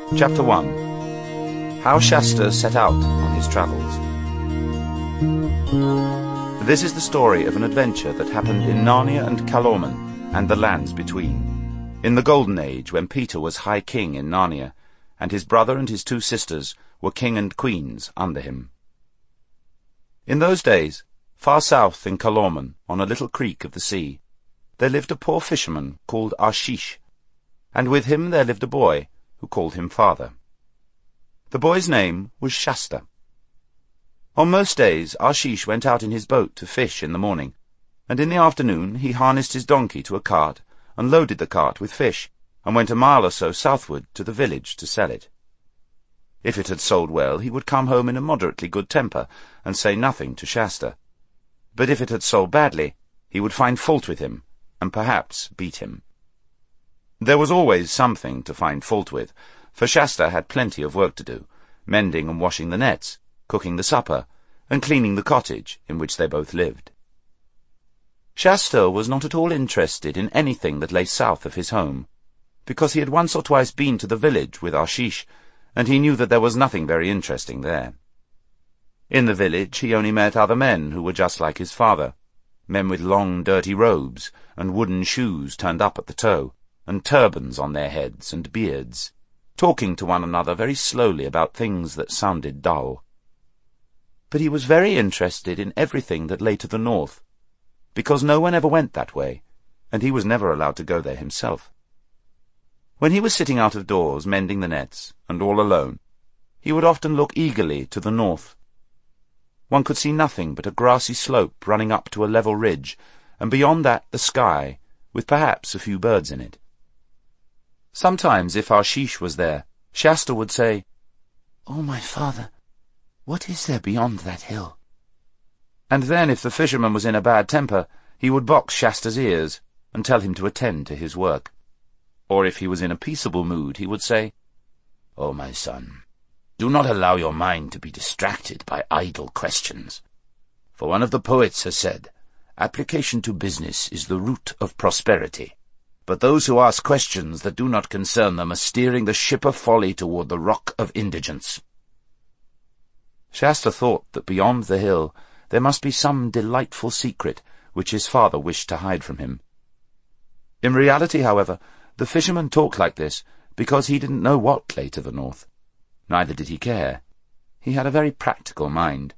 Chapter 1. How Shasta set out on his travels. This is the story of an adventure that happened in Narnia and Calormen, and the lands between, in the Golden Age when Peter was High King in Narnia, and his brother and his two sisters were king and queens under him. In those days, far south in Calormen, on a little creek of the sea, there lived a poor fisherman called Arshish, and with him there lived a boy, who called him father. The boy's name was Shasta. On most days Arshish went out in his boat to fish in the morning, and in the afternoon he harnessed his donkey to a cart, and loaded the cart with fish, and went a mile or so southward to the village to sell it. If it had sold well, he would come home in a moderately good temper, and say nothing to Shasta. But if it had sold badly, he would find fault with him, and perhaps beat him. There was always something to find fault with, for Shasta had plenty of work to do, mending and washing the nets, cooking the supper, and cleaning the cottage in which they both lived. Shasta was not at all interested in anything that lay south of his home, because he had once or twice been to the village with Arshish, and he knew that there was nothing very interesting there. In the village he only met other men who were just like his father, men with long dirty robes, and wooden shoes turned up at the toe, and turbans on their heads and beards, talking to one another very slowly about things that sounded dull. But he was very interested in everything that lay to the north, because no one ever went that way, and he was never allowed to go there himself. When he was sitting out of doors mending the nets, and all alone, he would often look eagerly to the north. One could see nothing but a grassy slope running up to a level ridge, and beyond that the sky, with perhaps a few birds in it. Sometimes, if Arshish was there, Shasta would say, "Oh, my father, what is there beyond that hill?" And then, if the fisherman was in a bad temper, he would box Shasta's ears and tell him to attend to his work. Or if he was in a peaceable mood, he would say, "Oh, my son, do not allow your mind to be distracted by idle questions. For one of the poets has said, 'Application to business is the root of prosperity.' But those who ask questions that do not concern them are steering the ship of folly toward the rock of indigence." Shasta thought that beyond the hill there must be some delightful secret which his father wished to hide from him. In reality, however, the fisherman talked like this because he didn't know what lay to the north. Neither did he care. He had a very practical mind.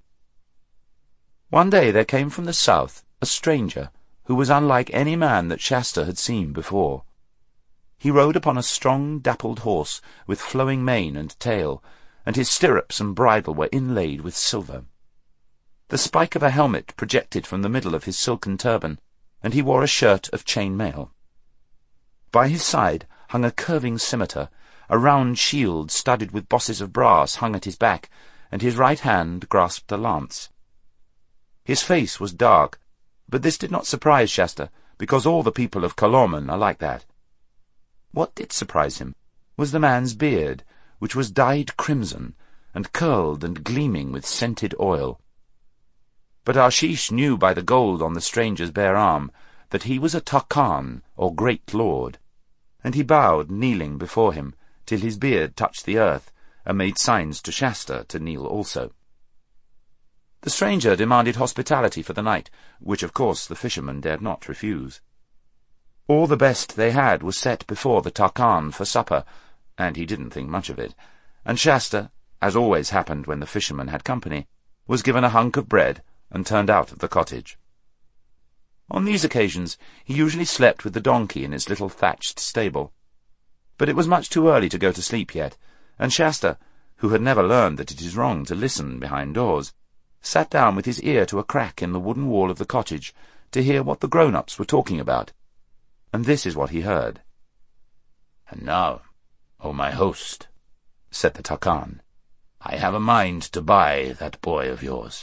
One day there came from the south a stranger who was unlike any man that Shasta had seen before. He rode upon a strong, dappled horse with flowing mane and tail, and his stirrups and bridle were inlaid with silver. The spike of a helmet projected from the middle of his silken turban, and he wore a shirt of chain mail. By his side hung a curving scimitar, a round shield studded with bosses of brass hung at his back, and his right hand grasped a lance. His face was dark, but this did not surprise Shasta, because all the people of Calormen are like that. What did surprise him was the man's beard, which was dyed crimson, and curled and gleaming with scented oil. But Arshish knew by the gold on the stranger's bare arm that he was a Tarkan, or great lord, and he bowed, kneeling before him, till his beard touched the earth, and made signs to Shasta to kneel also. The stranger demanded hospitality for the night, which of course the fisherman dared not refuse. All the best they had was set before the Tarkan for supper, and he didn't think much of it, and Shasta, as always happened when the fisherman had company, was given a hunk of bread and turned out of the cottage. On these occasions he usually slept with the donkey in its little thatched stable. But it was much too early to go to sleep yet, and Shasta, who had never learned that it is wrong to listen behind doors, sat down with his ear to a crack in the wooden wall of the cottage to hear what the grown-ups were talking about. And this is what he heard. "And now, O my host," said the Tarkan, "I have a mind to buy that boy of yours."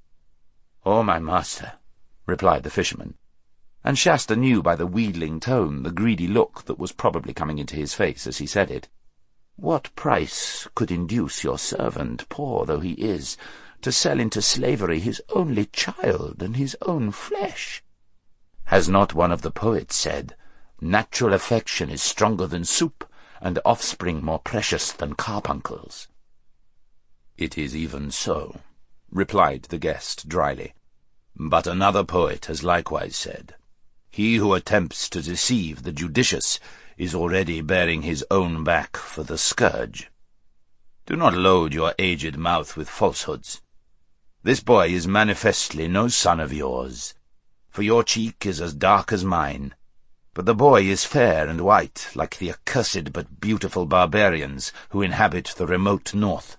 "O my master," replied the fisherman, and Shasta knew by the wheedling tone the greedy look that was probably coming into his face as he said it. "What price could induce your servant, poor though he is, to sell into slavery his only child and his own flesh? Has not one of the poets said, 'Natural affection is stronger than soup, and offspring more precious than carbuncles." "It is even so," replied the guest dryly. "But another poet has likewise said, 'He who attempts to deceive the judicious is already bearing his own back for the scourge.' Do not load your aged mouth with falsehoods. This boy is manifestly no son of yours, for your cheek is as dark as mine, but the boy is fair and white, like the accursed but beautiful barbarians who inhabit the remote north."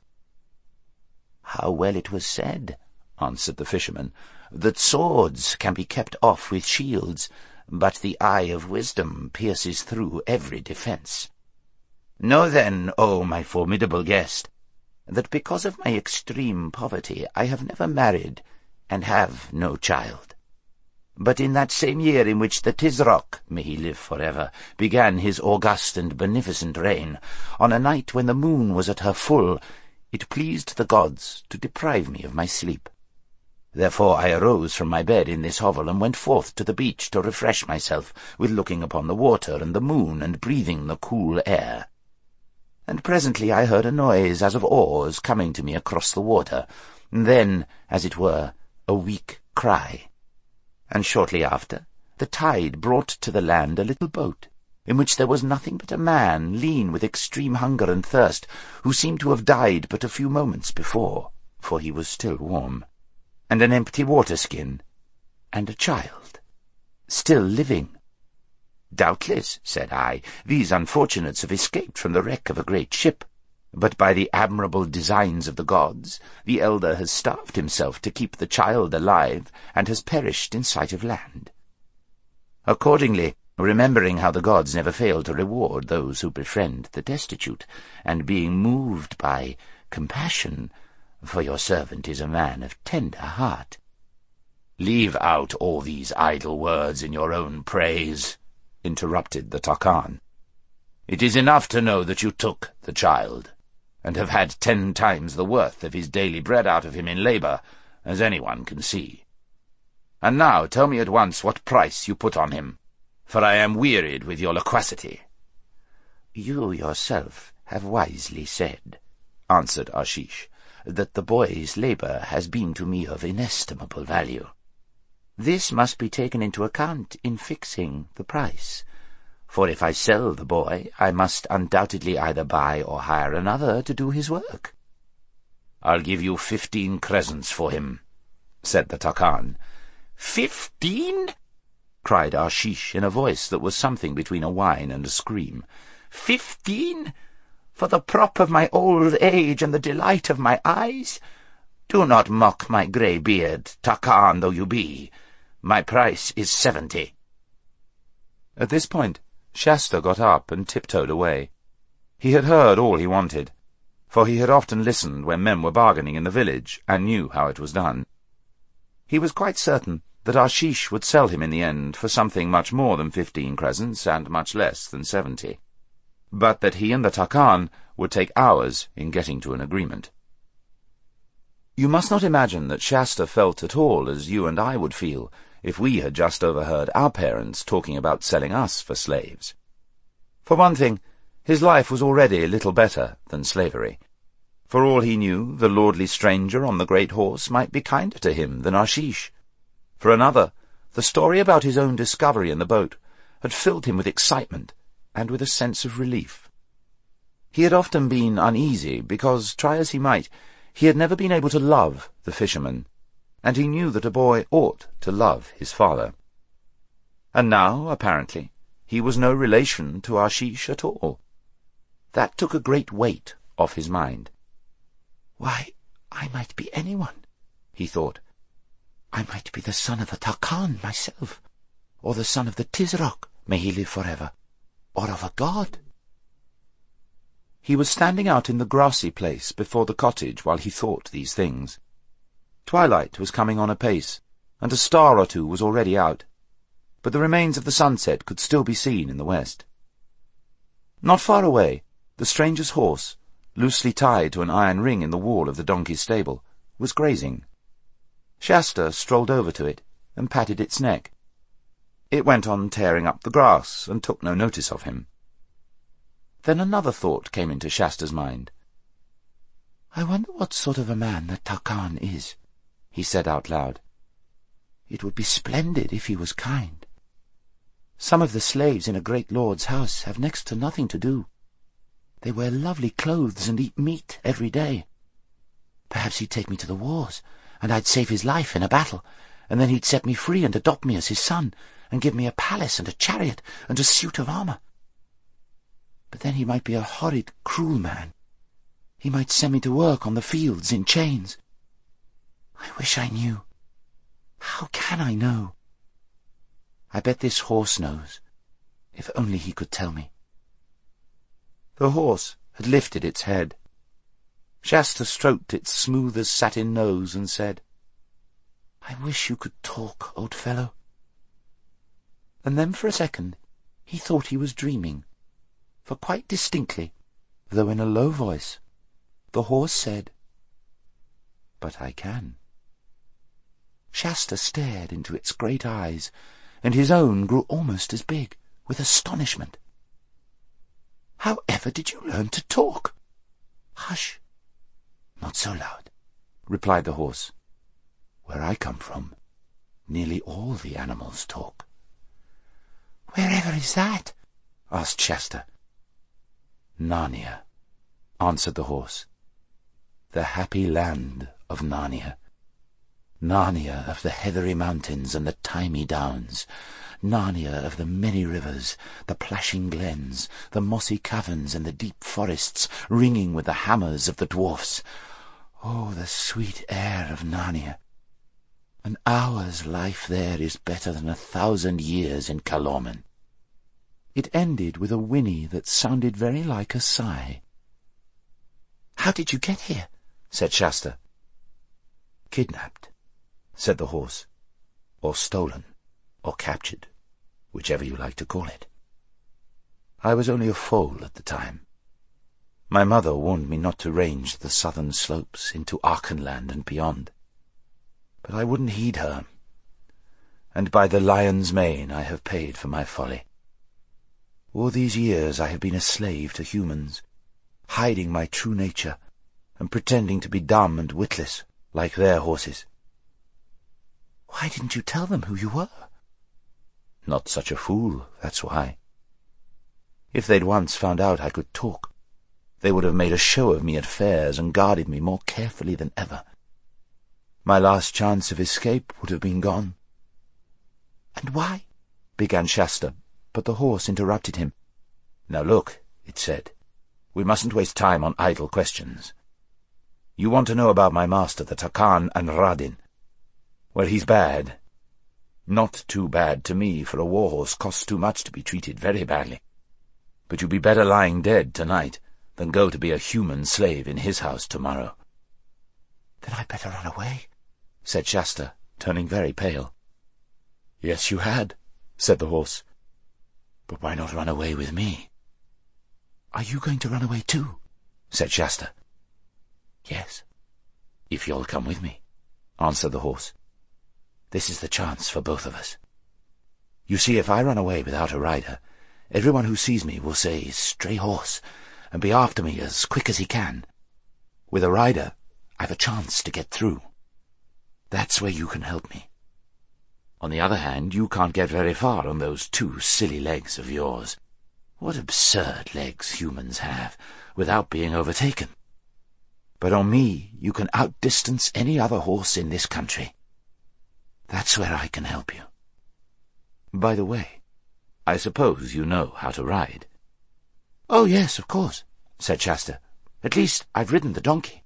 "How well it was said," answered the fisherman, "that swords can be kept off with shields, but the eye of wisdom pierces through every defence. Know then, O my formidable guest, that because of my extreme poverty I have never married and have no child. But in that same year in which the Tisroc, may he live forever, began his august and beneficent reign, on a night when the moon was at her full, it pleased the gods to deprive me of my sleep. Therefore I arose from my bed in this hovel and went forth to the beach to refresh myself with looking upon the water and the moon and breathing the cool air. And presently I heard a noise as of oars coming to me across the water, and then, as it were, a weak cry. And shortly after, the tide brought to the land a little boat, in which there was nothing but a man, lean with extreme hunger and thirst, who seemed to have died but a few moments before, for he was still warm, and an empty water-skin, and a child, still living. "Doubtless," said I, "these unfortunates have escaped from the wreck of a great ship, but by the admirable designs of the gods, the elder has starved himself to keep the child alive, and has perished in sight of land." Accordingly, remembering how the gods never fail to reward those who befriend the destitute, and being moved by compassion, for your servant is a man of tender heart— "Leave out all these idle words in your own praise," interrupted the Tarkan. "It is enough to know that you took the child, and have had 10 times the worth of his daily bread out of him in labour, as anyone can see. And now tell me at once what price you put on him, for I am wearied with your loquacity." "You yourself have wisely said," answered Ashish, "that the boy's labour has been to me of inestimable value. This must be taken into account in fixing the price, for if I sell the boy, I must undoubtedly either buy or hire another to do his work." "I'll give you 15 crescents for him," said the Tarkan. "15?" cried Ashish in a voice that was something between a whine and a scream. "15? For the prop of my old age and the delight of my eyes? Do not mock my grey beard, Tarkan though you be. My price is 70. At this point, Shasta got up and tiptoed away. He had heard all he wanted, for he had often listened when men were bargaining in the village, and knew how it was done. He was quite certain that Ashish would sell him in the end for something much more than 15 crescents and much less than 70, but that he and the Tarkan would take hours in getting to an agreement. You must not imagine that Shasta felt at all as you and I would feel if we had just overheard our parents talking about selling us for slaves. For one thing, his life was already a little better than slavery. For all he knew, the lordly stranger on the great horse might be kinder to him than Ashish. For another, the story about his own discovery in the boat had filled him with excitement and with a sense of relief. He had often been uneasy because, try as he might, he had never been able to love the fisherman, and he knew that a boy ought to love his father. And now, apparently, he was no relation to Ashish at all. That took a great weight off his mind. "Why, I might be anyone," he thought. "I might be the son of a Tarkan myself, or the son of the Tisroc, may he live forever, or of a god." He was standing out in the grassy place before the cottage while he thought these things. Twilight was coming on apace, and a star or two was already out, but the remains of the sunset could still be seen in the west. Not far away, the stranger's horse, loosely tied to an iron ring in the wall of the donkey's stable, was grazing. Shasta strolled over to it and patted its neck. It went on tearing up the grass and took no notice of him. Then another thought came into Shasta's mind. "I wonder what sort of a man that Tarkan is," he said out loud. "It would be splendid if he was kind. Some of the slaves in a great lord's house have next to nothing to do. They wear lovely clothes and eat meat every day. Perhaps he'd take me to the wars, and I'd save his life in a battle, and then he'd set me free and adopt me as his son, and give me a palace and a chariot and a suit of armour. But then he might be a horrid, cruel man. He might send me to work on the fields in chains. I wish I knew. How can I know? I bet this horse knows. If only he could tell me." The horse had lifted its head. Shasta stroked its smooth as satin nose and said, "I wish you could talk, old fellow." And then for a second he thought he was dreaming, for quite distinctly, though in a low voice, the horse said, "But I can." Shasta stared into its great eyes, and his own grew almost as big, with astonishment. "How ever did you learn to talk?" "Hush! Not so loud," replied the horse. "Where I come from, nearly all the animals talk." "Wherever is that?" asked Shasta. "Narnia," answered the horse. "The happy land of Narnia. Narnia of the heathery mountains and the thymy downs. Narnia of the many rivers, the plashing glens, the mossy caverns and the deep forests ringing with the hammers of the dwarfs. Oh, the sweet air of Narnia! An hour's life there is better than 1,000 years in Calormen." It ended with a whinny that sounded very like a sigh. "How did you get here?" said Shasta. "Kidnapped," said the horse, "or stolen, or captured, whichever you like to call it. I was only a foal at the time. My mother warned me not to range the southern slopes into Archenland and beyond. But I wouldn't heed her, and by the lion's mane I have paid for my folly. All these years I have been a slave to humans, hiding my true nature, and pretending to be dumb and witless, like their horses." "Why didn't you tell them who you were?" "Not such a fool, that's why. If they'd once found out I could talk, they would have made a show of me at fairs and guarded me more carefully than ever. My last chance of escape would have been gone." "And why?" began Shasta, but the horse interrupted him. "Now look," it said, "we mustn't waste time on idle questions. You want to know about my master, the Tarkan Anradin. Well, he's bad. Not too bad to me, for a war-horse costs too much to be treated very badly. But you'd be better lying dead tonight than go to be a human slave in his house tomorrow." "Then I'd better run away," said Shasta, turning very pale. "Yes, you had," said the horse. "But why not run away with me?" "Are you going to run away too?" said Shasta. "Yes, if you'll come with me," answered the horse. "This is the chance for both of us. You see, if I run away without a rider, everyone who sees me will say, 'Stray horse,' and be after me as quick as he can. With a rider, I've a chance to get through. That's where you can help me. On the other hand, you can't get very far on those 2 silly legs of yours. What absurd legs humans have, without being overtaken. But on me you can outdistance any other horse in this country. That's where I can help you. By the way, I suppose you know how to ride." "Oh, yes, of course," said Shasta. "At least, I've ridden the donkey."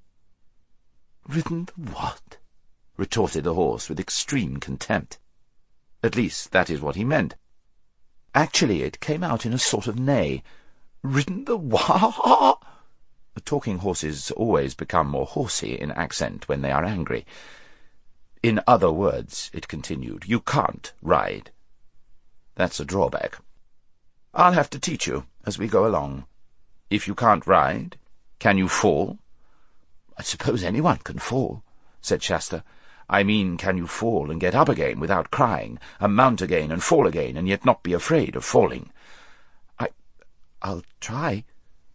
"Ridden the what?" retorted the horse with extreme contempt. At least, that is what he meant. Actually, it came out in a sort of neigh. "Ridden the what?" Talking horses always become more horsey in accent when they are angry. "In other words," it continued, "you can't ride. That's a drawback. I'll have to teach you as we go along. If you can't ride, can you fall?" "I suppose anyone can fall," said Shasta. "I mean, can you fall and get up again without crying, and mount again and fall again, and yet not be afraid of falling?" I'll try,"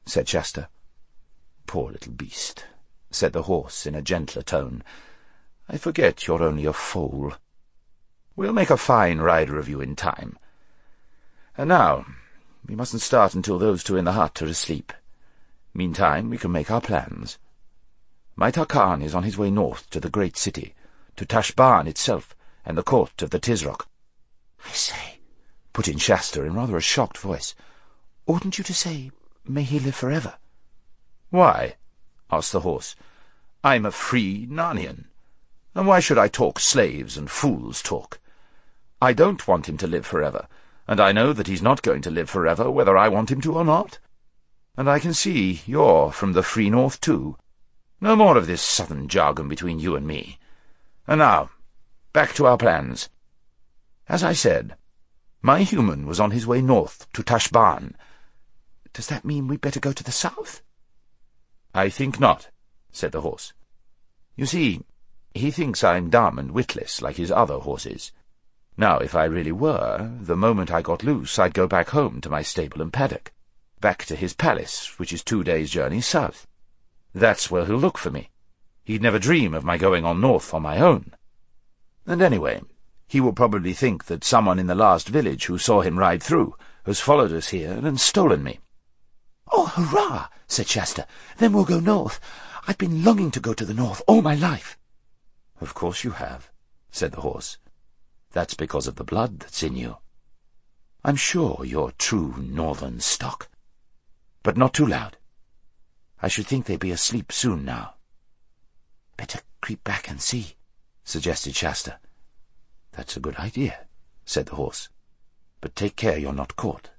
said Shasta. "Poor little beast," said the horse in a gentler tone. "I forget you're only a foal. We'll make a fine rider of you in time. And now, we mustn't start until those two in the hut are asleep. Meantime, we can make our plans. Mitar Khan is on his way north to the great city, to Tashbaan itself and the court of the Tisroc." "I say," put in Shasta in rather a shocked voice, "oughtn't you to say, 'May he live forever'?" "Why?" asked the horse. "I'm a free Narnian, and why should I talk slaves and fools talk? I don't want him to live forever, and I know that he's not going to live forever whether I want him to or not. And I can see you're from the free north too. No more of this southern jargon between you and me. And now, back to our plans. As I said, my human was on his way north to Tashbaan." "Does that mean we'd better go to the south?" "I think not," said the horse. "You see, he thinks I'm dumb and witless like his other horses. Now, if I really were, the moment I got loose I'd go back home to my stable and paddock, back to his palace, which is 2 days' journey south. That's where he'll look for me. He'd never dream of my going on north on my own. And anyway, he will probably think that someone in the last village who saw him ride through has followed us here and stolen me." "Oh, hurrah!" said Shasta. "Then we'll go north. I've been longing to go to the north all my life." "Of course you have," said the horse. "That's because of the blood that's in you. I'm sure you're true northern stock. But not too loud. I should think they'd be asleep soon now." "Better creep back and see," suggested Shasta. "That's a good idea," said the horse. "But take care you're not caught."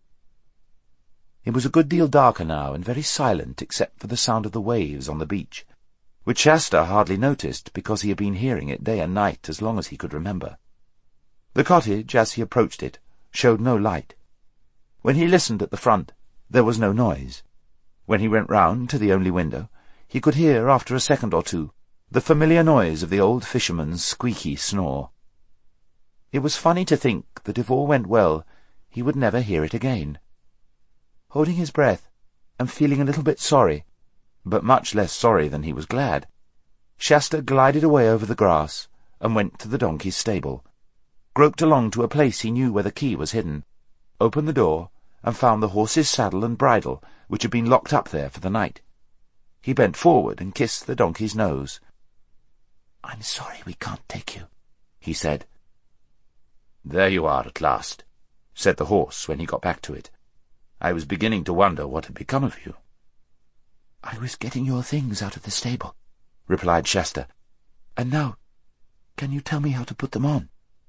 It was a good deal darker now, and very silent except for the sound of the waves on the beach, which Shasta hardly noticed because he had been hearing it day and night as long as he could remember. The cottage, as he approached it, showed no light. When he listened at the front, there was no noise. When he went round to the only window, he could hear, after a second or two, the familiar noise of the old fisherman's squeaky snore. It was funny to think that if all went well, he would never hear it again. Holding his breath, and feeling a little bit sorry, but much less sorry than he was glad, Shasta glided away over the grass and went to the donkey's stable, groped along to a place he knew where the key was hidden, opened the door, and found the horse's saddle and bridle, which had been locked up there for the night. He bent forward and kissed the donkey's nose. "I'm sorry we can't take you," he said. "There you are at last," said the horse when he got back to it. "I was beginning to wonder what had become of you." "I was getting your things out of the stable," replied Shasta. "And now, can you tell me how to put them on?"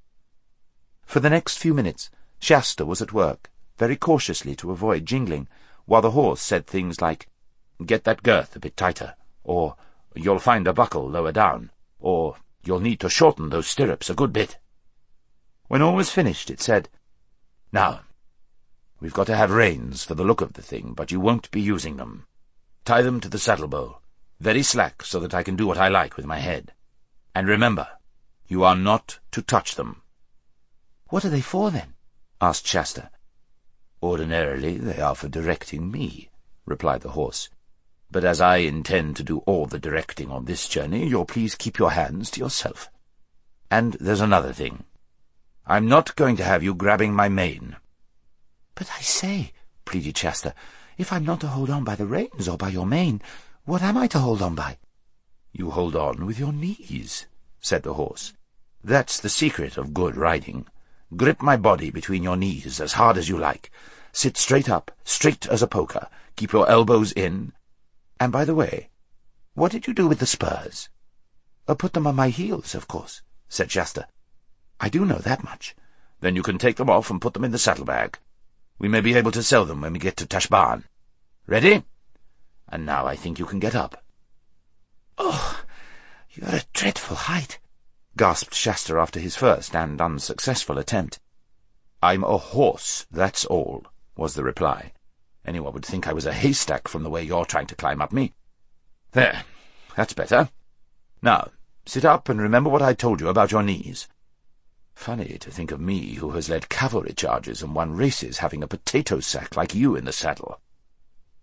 For the next few minutes, Shasta was at work, very cautiously to avoid jingling, while the horse said things like, "Get that girth a bit tighter," or "You'll find a buckle lower down," or "You'll need to shorten those stirrups a good bit." When all was finished, it said, "Now, we've got to have reins for the look of the thing, but you won't be using them. Tie them to the saddle-bow, very slack so that I can do what I like with my head. And remember, you are not to touch them." "What are they for, then?" asked Shasta. "Ordinarily they are for directing me," replied the horse. "But as I intend to do all the directing on this journey, you'll please keep your hands to yourself. And there's another thing. I'm not going to have you grabbing my mane." "But I say," pleaded Shasta, "if I'm not to hold on by the reins or by your mane, what am I to hold on by?" "You hold on with your knees," said the horse. "That's the secret of good riding. Grip my body between your knees as hard as you like. Sit straight up, straight as a poker. Keep your elbows in. And by the way, what did you do with the spurs?" "Put them on my heels, of course," said Shasta. "I do know that much. Then you can take them off and put them in the saddlebag. We may be able to sell them when we get to Tashbaan. Ready? And now I think you can get up." "Oh, you're a dreadful height," gasped Shasta after his first and unsuccessful attempt. "I'm a horse, that's all," was the reply. "Anyone would think I was a haystack from the way you're trying to climb up me. There, that's better. Now, sit up and remember what I told you about your knees. Funny to think of me, who has led cavalry charges and won races, having a potato sack like you in the saddle."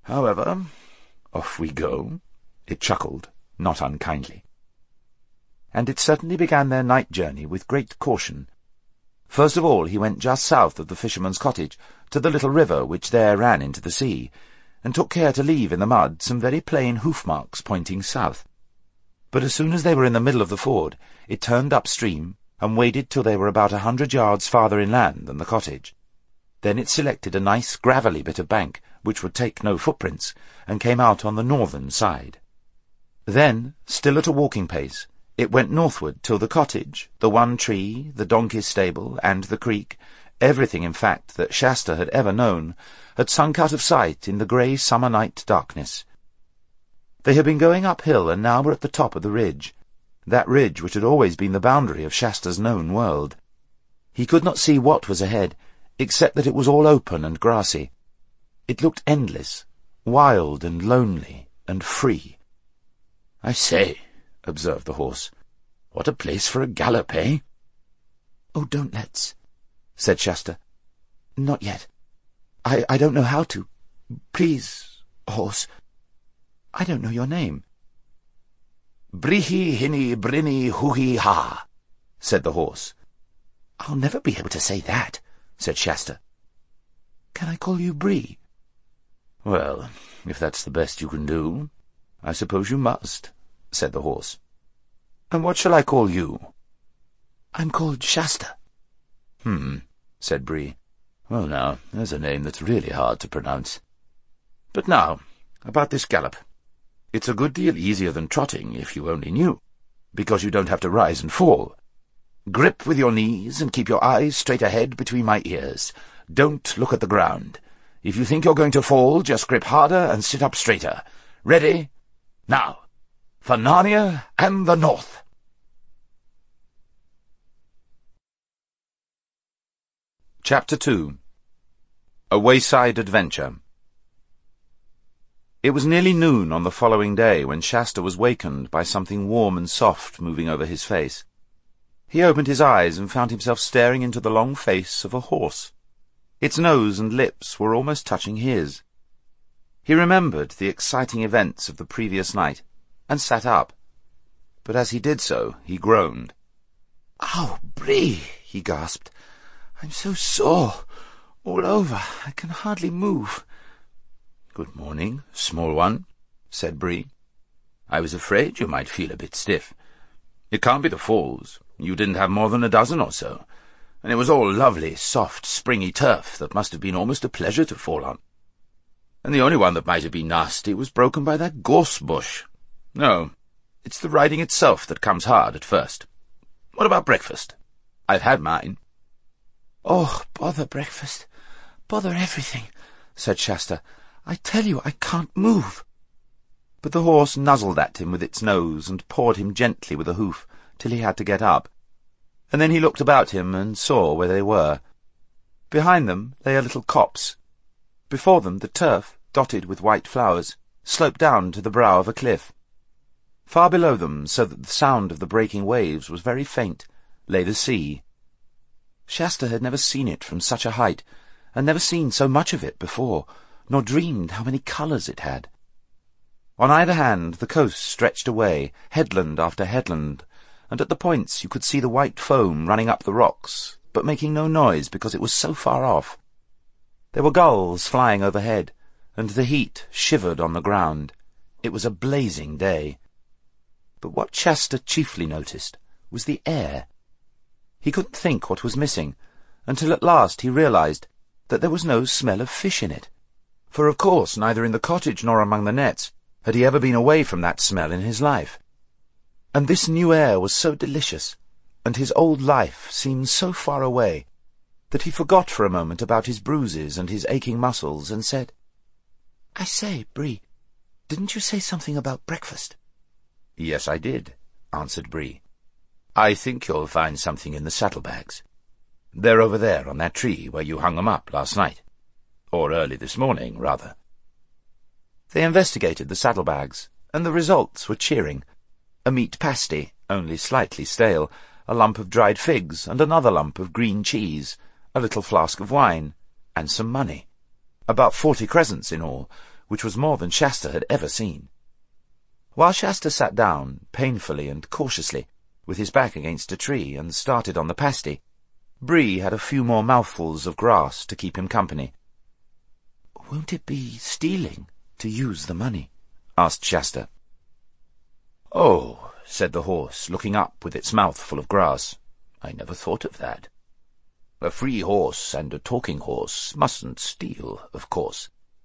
However, off we go, it chuckled, not unkindly. And it certainly began their night journey with great caution. First of all he went just south of the fisherman's cottage, to the little river which there ran into the sea, and took care to leave in the mud some very plain hoof-marks pointing south. But as soon as they were in the middle of the ford, it turned upstream, and waded till they were about 100 yards farther inland than the cottage. Then it selected a nice gravelly bit of bank, which would take no footprints, and came out on the northern side. Then, still at a walking pace, it went northward till the cottage, the one tree, the donkey's stable, and the creek, everything, in fact, that Shasta had ever known, had sunk out of sight in the grey summer night darkness. They had been going uphill, and now were at the top of the ridge, that ridge which had always been the boundary of Shasta's known world. He could not see what was ahead, except that it was all open and grassy. It looked endless, wild and lonely and free. "I say," observed the horse, "what a place for a gallop, eh?" "Oh, don't let's," said Shasta. "Not yet. I don't know how to. Please, horse. I don't know your name." "Brihi hinny brinny hoohee ha," said the horse. "I'll never be able to say that," said Shasta. "Can I call you Bree?" "Well, if that's the best you can do, I suppose you must," said the horse. "And what shall I call you?" "I'm called Shasta." Said Bree. "Well, now, there's a name that's really hard to pronounce. But now, about this gallop. It's a good deal easier than trotting, if you only knew, because you don't have to rise and fall. Grip with your knees and keep your eyes straight ahead between my ears. Don't look at the ground. If you think you're going to fall, just grip harder and sit up straighter. Ready? Now, for Narnia and the North." Chapter 2. A Wayside Adventure. It was nearly noon on the following day when Shasta was wakened by something warm and soft moving over his face. He opened his eyes and found himself staring into the long face of a horse. Its nose and lips were almost touching his. He remembered the exciting events of the previous night, and sat up. But as he did so, he groaned. "Oh, Bree," he gasped. "I'm so sore, all over. I can hardly move." "Good morning, small one," said Bree. "I was afraid you might feel a bit stiff. It can't be the falls. You didn't have more than a dozen or so, and it was all lovely, soft, springy turf that must have been almost a pleasure to fall on. And the only one that might have been nasty was broken by that gorse bush. No, it's the riding itself that comes hard at first. What about breakfast? I've had mine." "Oh, bother breakfast. Bother everything," said Shasta. "I tell you, I can't move." But the horse nuzzled at him with its nose and pawed him gently with a hoof till he had to get up. And then he looked about him and saw where they were. Behind them lay a little copse. Before them the turf, dotted with white flowers, sloped down to the brow of a cliff. Far below them, so that the sound of the breaking waves was very faint, lay the sea. Shasta had never seen it from such a height, and never seen so much of it before, nor dreamed how many colours it had. On either hand the coast stretched away, headland after headland, and at the points you could see the white foam running up the rocks, but making no noise because it was so far off. There were gulls flying overhead, and the heat shivered on the ground. It was a blazing day. But what Shasta chiefly noticed was the air. He couldn't think what was missing, until at last he realized that there was no smell of fish in it, for of course neither in the cottage nor among the nets had he ever been away from that smell in his life. And this new air was so delicious, and his old life seemed so far away, that he forgot for a moment about his bruises and his aching muscles, and said, "I say, Bree, didn't you say something about breakfast?" "Yes, I did," answered Bree. "I think you'll find something in the saddlebags. They're over there on that tree where you hung them up last night. Or early this morning, rather." They investigated the saddlebags, and the results were cheering. A meat pasty, only slightly stale, a lump of dried figs, and another lump of green cheese, a little flask of wine, and some money. About 40 crescents in all, which was more than Shasta had ever seen. While Shasta sat down, painfully and cautiously, with his back against a tree, and started on the pasty, Bree had a few more mouthfuls of grass to keep him company. "Won't it be stealing to use the money?" asked Shasta. "Oh," said the horse, looking up with its mouth full of grass, "I never thought of that. A free horse and a talking horse mustn't steal, of course.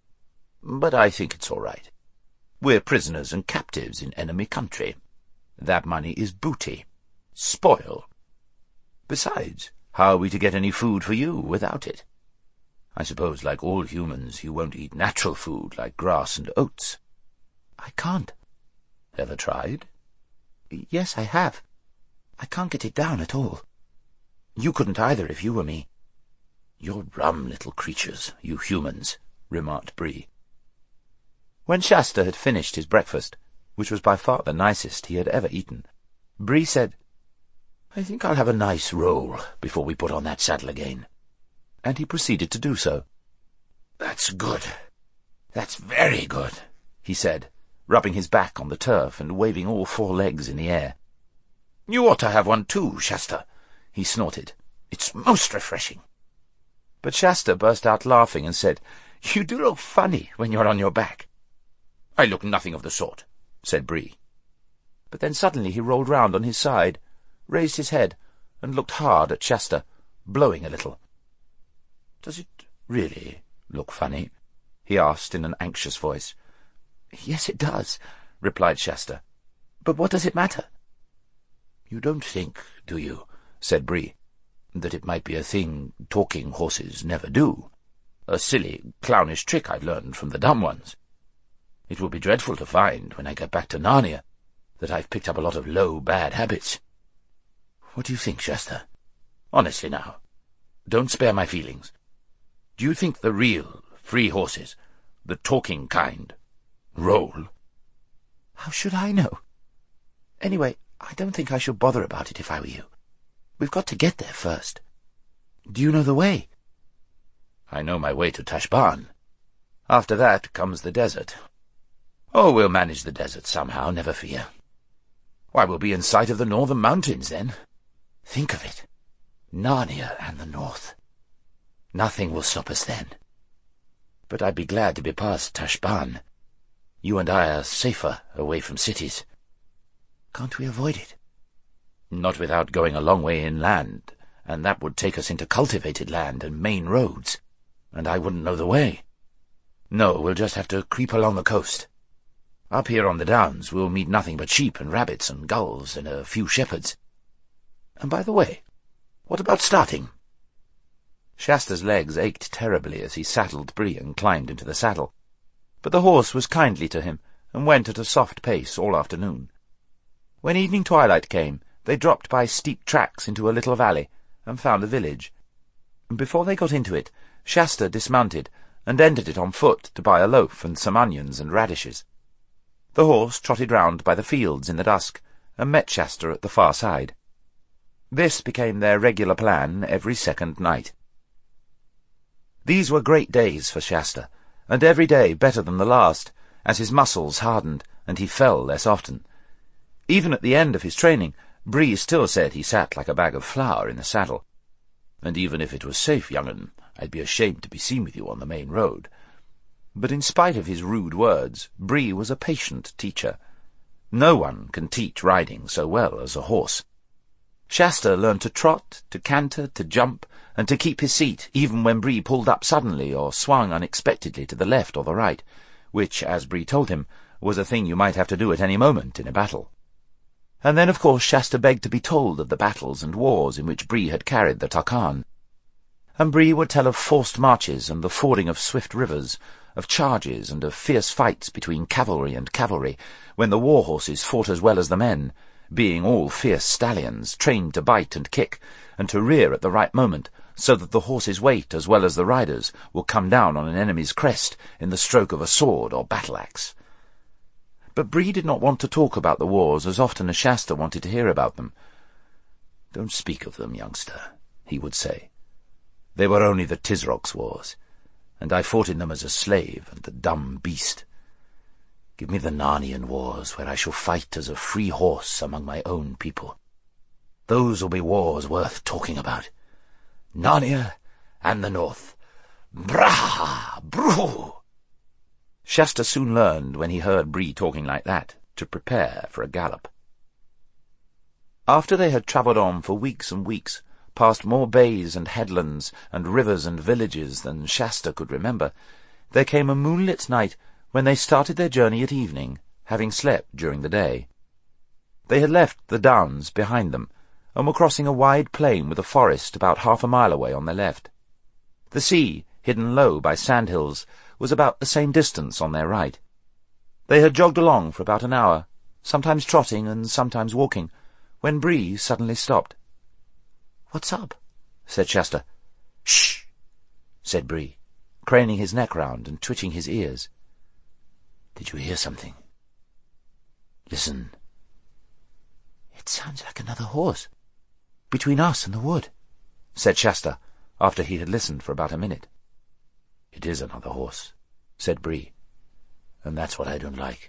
But I think it's all right. We're prisoners and captives in enemy country. That money is booty. Spoil. Besides, how are we to get any food for you without it? I suppose, like all humans, you won't eat natural food like grass and oats." "I can't." "Ever tried?" "Yes, I have. I can't get it down at all. You couldn't either if you were me." "You're rum little creatures, you humans," remarked Bree. When Shasta had finished his breakfast, which was by far the nicest he had ever eaten, Bree said, "I think I'll have a nice roll before we put on that saddle again." And he proceeded to do so. "That's good. That's very good," he said, rubbing his back on the turf and waving all 4 legs in the air. "You ought to have one too, Shasta," he snorted. "It's most refreshing." But Shasta burst out laughing and said, "You do look funny when you're on your back." "I look nothing of the sort," said Bree. But then suddenly he rolled round on his side, raised his head, and looked hard at Shasta, blowing a little. "Does it really look funny?" he asked in an anxious voice. "Yes, it does," replied Shasta. "But what does it matter?" "You don't think, do you," said Bree, "that it might be a thing talking horses never do? A silly, clownish trick I've learned from the dumb ones. It will be dreadful to find, when I get back to Narnia, that I've picked up a lot of low, bad habits. What do you think, Shasta? Honestly now, don't spare my feelings. Do you think the real, free horses, the talking kind, roll?" "How should I know? Anyway, I don't think I should bother about it if I were you. We've got to get there first. Do you know the way?" "I know my way to Tashbaan. After that comes the desert. Oh, we'll manage the desert somehow, never fear. Why, we'll be in sight of the northern mountains then. Think of it. Narnia and the north. Nothing will stop us then. But I'd be glad to be past Tashbaan. You and I are safer away from cities." "Can't we avoid it?" "Not without going a long way inland, and that would take us into cultivated land and main roads, and I wouldn't know the way. No, we'll just have to creep along the coast. Up here on the downs we'll meet nothing but sheep and rabbits and gulls and a few shepherds. And by the way, what about starting?" Shasta's legs ached terribly as he saddled Bree and climbed into the saddle, but the horse was kindly to him and went at a soft pace all afternoon. When evening twilight came, they dropped by steep tracks into a little valley and found a village. Before they got into it, Shasta dismounted and entered it on foot to buy a loaf and some onions and radishes. The horse trotted round by the fields in the dusk and met Shasta at the far side. This became their regular plan every second night. These were great days for Shasta, and every day better than the last, as his muscles hardened and he fell less often. Even at the end of his training, Bree still said he sat like a bag of flour in the saddle. "And even if it was safe, young'un, I'd be ashamed to be seen with you on the main road." But in spite of his rude words, Bree was a patient teacher. No one can teach riding so well as a horse. Shasta learned to trot, to canter, to jump, and to keep his seat even when Bree pulled up suddenly or swung unexpectedly to the left or the right, which, as Bree told him, was a thing you might have to do at any moment in a battle. And then, of course, Shasta begged to be told of the battles and wars in which Bree had carried the Tarkan. And Bree would tell of forced marches and the fording of swift rivers, of charges and of fierce fights between cavalry and cavalry, when the war horses fought as well as the men, being all fierce stallions, trained to bite and kick, and to rear at the right moment, so that the horse's weight as well as the rider's will come down on an enemy's crest in the stroke of a sword or battle-axe. But Bree did not want to talk about the wars as often as Shasta wanted to hear about them. "Don't speak of them, youngster," he would say. "They were only the Tisrock's wars. and I fought in them as a slave and a dumb beast. Give me the Narnian wars, where I shall fight as a free horse among my own people. Those will be wars worth talking about. Narnia and the North. Brah! Broo! Shasta soon learned, when he heard Bree talking like that, to prepare for a gallop. After they had travelled on for weeks and weeks, past more bays and headlands and rivers and villages than Shasta could remember, there came a moonlit night when they started their journey at evening, having slept during the day. They had left the downs behind them, and were crossing a wide plain with a forest about 1/2 mile away on their left. The sea, hidden low by sandhills, was about the same distance on their right. They had jogged along for about an hour, sometimes trotting and sometimes walking, when Bree suddenly stopped. "What's up?" said Shasta. "Shh!" said Bree, craning his neck round and twitching his ears. "Did you hear something? Listen." "It sounds like another horse, between us and the wood," said Shasta, after he had listened for about a minute. "It is another horse," said Bree, "and that's what I don't like."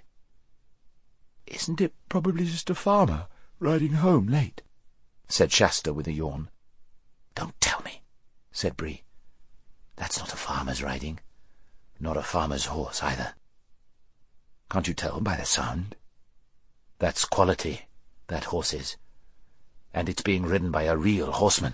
"Isn't it probably just a farmer riding home late?" said Shasta with a yawn. "Don't tell me," said Bree. "That's not a farmer's riding, not a farmer's horse either. Can't you tell by the sound? That's quality, that horse is, and it's being ridden by a real horseman.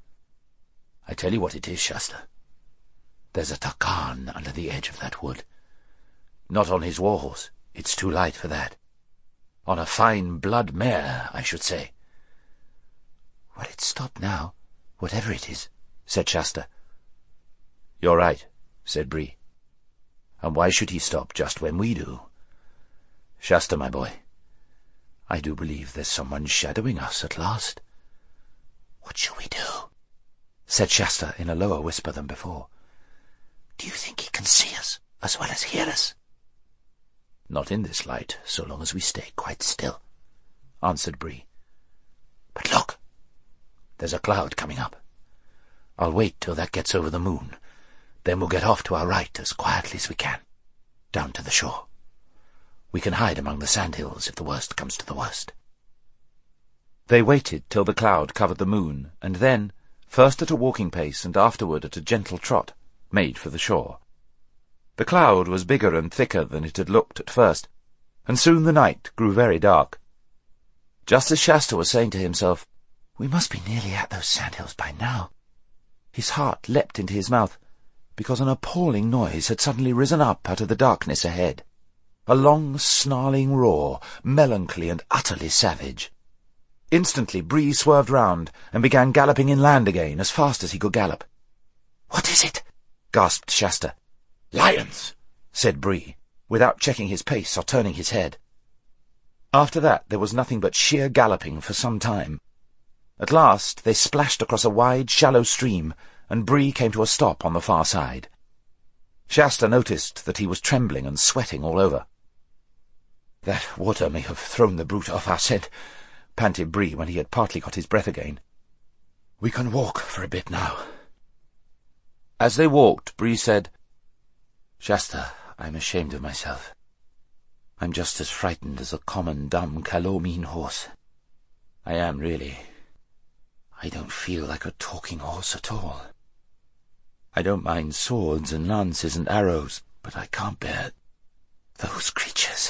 I tell you what it is, Shasta. There's a Takan under the edge of that wood. Not on his war-horse, it's too light for that. On a fine blood mare, I should say." "Well, it's stopped now, whatever it is," said Shasta. "You're right," said Bree. "And why should he stop just when we do? Shasta, my boy, I do believe there's someone shadowing us at last." "What shall we do?" said Shasta in a lower whisper than before. "Do you think he can see us as well as hear us?" "Not in this light, so long as we stay quite still," answered Bree. "But look! There's a cloud coming up. I'll wait till that gets over the moon. Then we'll get off to our right as quietly as we can, down to the shore. We can hide among the sandhills if the worst comes to the worst." They waited till the cloud covered the moon, and then, first at a walking pace and afterward at a gentle trot, made for the shore. The cloud was bigger and thicker than it had looked at first, and soon the night grew very dark. Just as Shasta was saying to himself, "We must be nearly at those sandhills by now," his heart leapt into his mouth, because an appalling noise had suddenly risen up out of the darkness ahead. A long, snarling roar, melancholy and utterly savage. Instantly Bree swerved round and began galloping inland again as fast as he could gallop. "What is it?" gasped Shasta. "Lions!" said Bree, without checking his pace or turning his head. After that there was nothing but sheer galloping for some time. At last they splashed across a wide, shallow stream, and Bree came to a stop on the far side. Shasta noticed that he was trembling and sweating all over. "That water may have thrown the brute off our scent," panted Bree when he had partly got his breath again. "We can walk for a bit now." As they walked, Bree said, "Shasta, I'm ashamed of myself. I'm just as frightened as a common dumb Calomene horse. I am, really. I don't feel like a talking horse at all. I don't mind swords and lances and arrows, but I can't bear those creatures.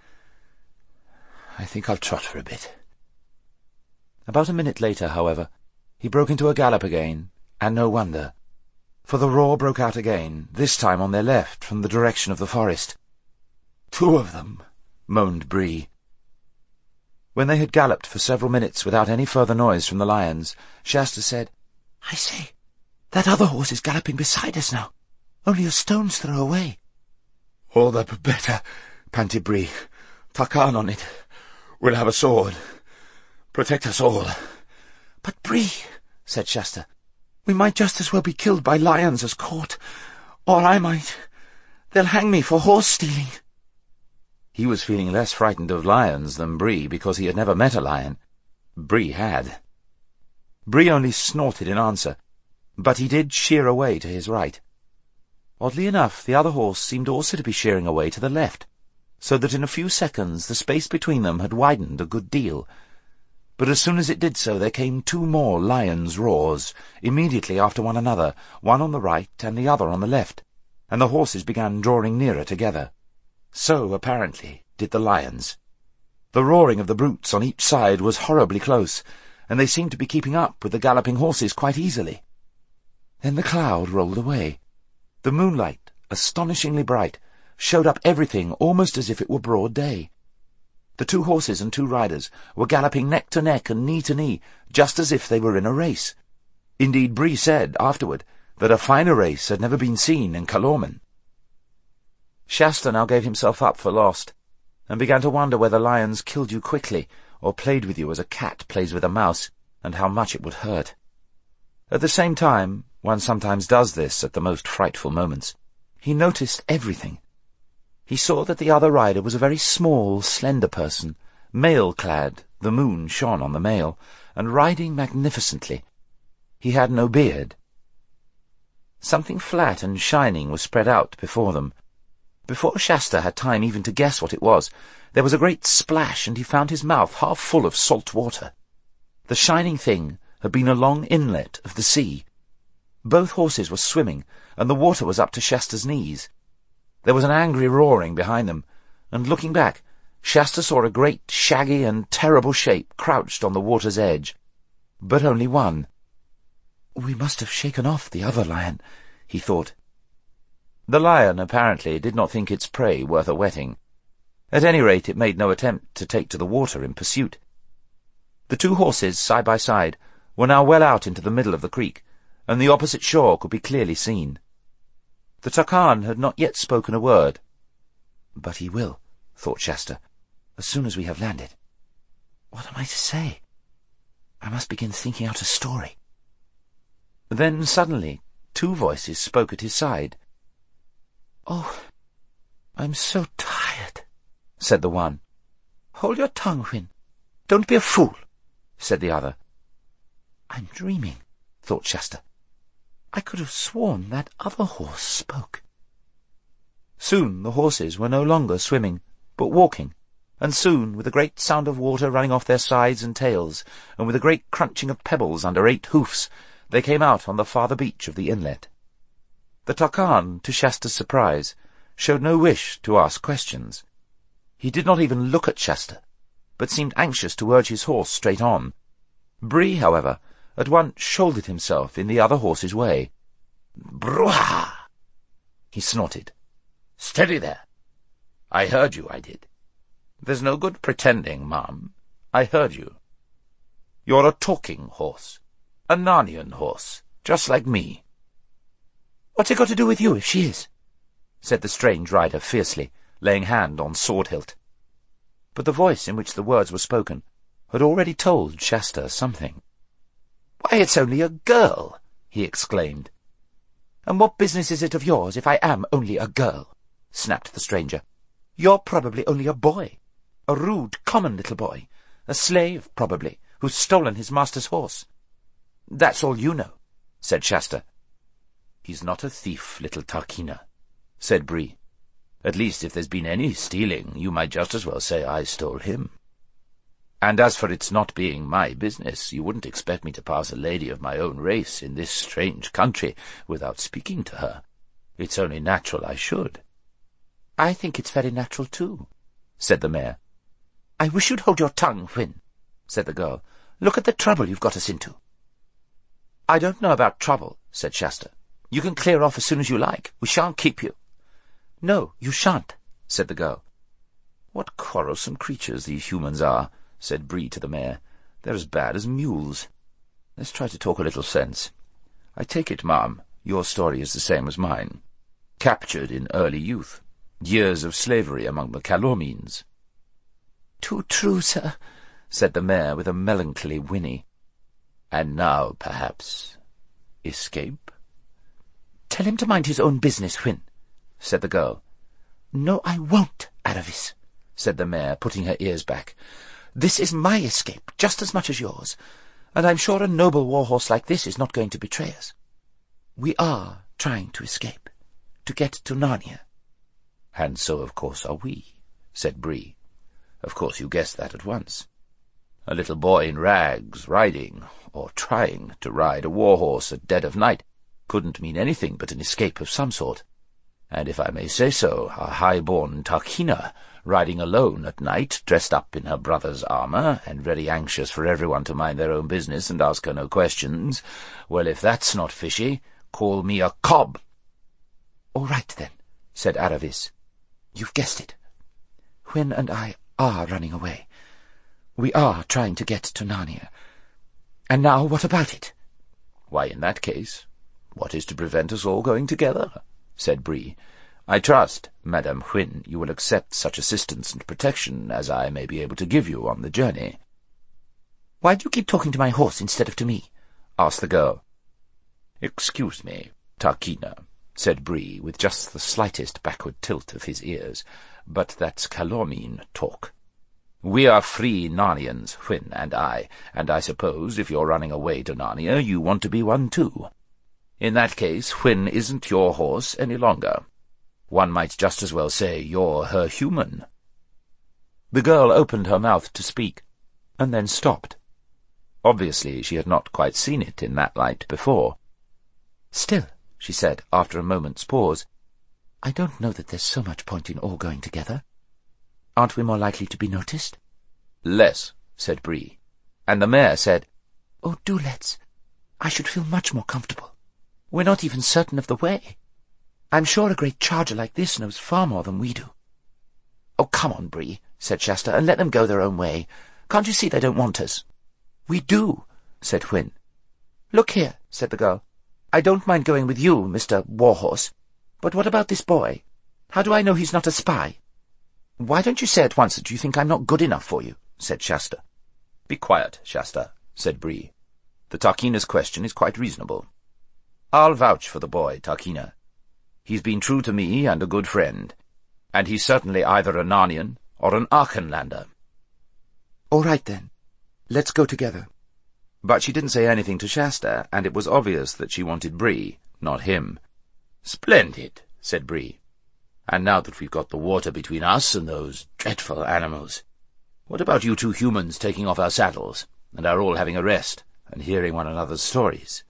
I think I'll trot for a bit." About a minute later, however, he broke into a gallop again, and no wonder, for the roar broke out again, this time on their left, from the direction of the forest. "Two of them," moaned Bree. When they had galloped for several minutes without any further noise from the lions, Shasta said, "I say, that other horse is galloping beside us now, only a stone's throw away." "All the better," panted Bree. "Takan on it. We'll have a sword. Protect us all." "But Bree," said Shasta, "we might just as well be killed by lions as caught. Or I might. They'll hang me for horse-stealing." He was feeling less frightened of lions than Bree because he had never met a lion. Bree had. Bree only snorted in answer, but he did sheer away to his right. Oddly enough, the other horse seemed also to be sheering away to the left, so that in a few seconds the space between them had widened a good deal. But as soon as it did so, there came two more lions' roars, immediately after one another, one on the right and the other on the left, and the horses began drawing nearer together. So, apparently, did the lions. The roaring of the brutes on each side was horribly close, and they seemed to be keeping up with the galloping horses quite easily. Then the cloud rolled away. The moonlight, astonishingly bright, showed up everything almost as if it were broad day. The two horses and two riders were galloping neck to neck and knee to knee, just as if they were in a race. Indeed, Bree said, afterward, that a finer race had never been seen in Calormen. Shasta now gave himself up for lost, and began to wonder whether lions killed you quickly, or played with you as a cat plays with a mouse, and how much it would hurt. At the same time, one sometimes does this at the most frightful moments, he noticed everything. He saw that the other rider was a very small, slender person, mail-clad, the moon shone on the mail, and riding magnificently. He had no beard. Something flat and shining was spread out before them. Before Shasta had time even to guess what it was, there was a great splash, and he found his mouth half full of salt water. The shining thing had been a long inlet of the sea. Both horses were swimming, and the water was up to Shasta's knees. There was an angry roaring behind them, and looking back, Shasta saw a great, shaggy and terrible shape crouched on the water's edge. But only one. "We must have shaken off the other lion," he thought. The lion, apparently, did not think its prey worth a wetting. At any rate, it made no attempt to take to the water in pursuit. The two horses, side by side, were now well out into the middle of the creek, and the opposite shore could be clearly seen. The Takan had not yet spoken a word. "But he will," thought Shasta, "as soon as we have landed. What am I to say? I must begin thinking out a story." Then suddenly 2 voices spoke at his side. "Oh, I'm so tired," said the one. "Hold your tongue, Whin. Don't be a fool," said the other. "I'm dreaming," thought Shasta. "I could have sworn that other horse spoke." Soon the horses were no longer swimming, but walking, and soon, with a great sound of water running off their sides and tails, and with a great crunching of pebbles under 8 hoofs, they came out on the farther beach of the inlet. The Takan, to Shasta's surprise, showed no wish to ask questions. He did not even look at Shasta, but seemed anxious to urge his horse straight on. Bree, however, at once shouldered himself in the other horse's way. "Bruha!" he snorted. "Steady there. I heard you, I did. There's no good pretending, ma'am. I heard you. You're a talking horse, a Narnian horse, just like me." "What's it got to do with you, if she is?" said the strange rider fiercely, laying hand on sword hilt. But the voice in which the words were spoken had already told Shasta something. "Why, it's only a girl!" he exclaimed. "And what business is it of yours if I am only a girl?" snapped the stranger. "You're probably only a boy, a rude, common little boy, a slave, probably, who's stolen his master's horse. That's all you know," said Shasta. "He's not a thief, little Tarkina," said Bree. "At least, if there's been any stealing, you might just as well say I stole him. And as for its not being my business, you wouldn't expect me to pass a lady of my own race in this strange country without speaking to her. It's only natural I should." "I think it's very natural, too," said the mayor. "I wish you'd hold your tongue, Whin," said the girl. "Look at the trouble you've got us into." "I don't know about trouble," said Shasta. "You can clear off as soon as you like. We shan't keep you." "No, you shan't," said the girl. "What quarrelsome creatures these humans are," said Bree to the mayor. "They're as bad as mules. Let's try to talk a little sense. I take it, ma'am, your story is the same as mine. Captured in early youth. Years of slavery among the Calormenes." "Too true, sir," said the mayor with a melancholy whinny. "And now, perhaps, escape?" "Tell him to mind his own business, Whin," said the girl. "No, I won't, Aravis," said the mayor, putting her ears back. "This is my escape, just as much as yours, and I'm sure a noble warhorse like this is not going to betray us. We are trying to escape. to get to Narnia." "And so, of course, are we," said Bree. "Of course you guessed that at once. A little boy in rags riding, or trying to ride, a war-horse at dead of night couldn't mean anything but an escape of some sort. And if I may say so, a high-born Tarkheena riding alone at night, dressed up in her brother's armour, and very anxious for everyone to mind their own business and ask her no questions, well, if that's not fishy, call me a cob." "All right, then," said Aravis. "You've guessed it. Hwin and I are running away. We are trying to get to Narnia. And now what about it?" "Why, in that case, what is to prevent us all going together?" said Bree. "I trust, Madame Hwin, you will accept such assistance and protection as I may be able to give you on the journey." "Why do you keep talking to my horse instead of to me?" asked the girl. "Excuse me, Tarkheena," said Bree, with just the slightest backward tilt of his ears, "but that's Calormene talk. We are free Narnians, Hwin and I suppose if you're running away to Narnia, you want to be one too. In that case, Hwin isn't your horse any longer. One might just as well say you're her human." The girl opened her mouth to speak, and then stopped. Obviously she had not quite seen it in that light before. "Still," she said, after a moment's pause, "I don't know that there's so much point in all going together. Aren't we more likely to be noticed?" "Less," said Bree. And the mare said, "Oh, do let's. I should feel much more comfortable. We're not even certain of the way. I'm sure a great charger like this knows far more than we do." "Oh, come on, Bree," said Shasta, "and let them go their own way. Can't you see they don't want us?" "We do," said Hwin. "Look here," said the girl. "I don't mind going with you, Mr. Warhorse. But what about this boy? How do I know he's not a spy?" "Why don't you say at once that you think I'm not good enough for you?" said Shasta. "Be quiet, Shasta," said Bree. "The Tarkheena's question is quite reasonable. I'll vouch for the boy, Tarkheena. He's been true to me and a good friend, and he's certainly either a Narnian or an Archenlander." "All right, then. Let's go together." But she didn't say anything to Shasta, and it was obvious that she wanted Bree, not him. "Splendid," said Bree. "And now that we've got the water between us and those dreadful animals, what about you two humans taking off our saddles, and our all having a rest, and hearing one another's stories?"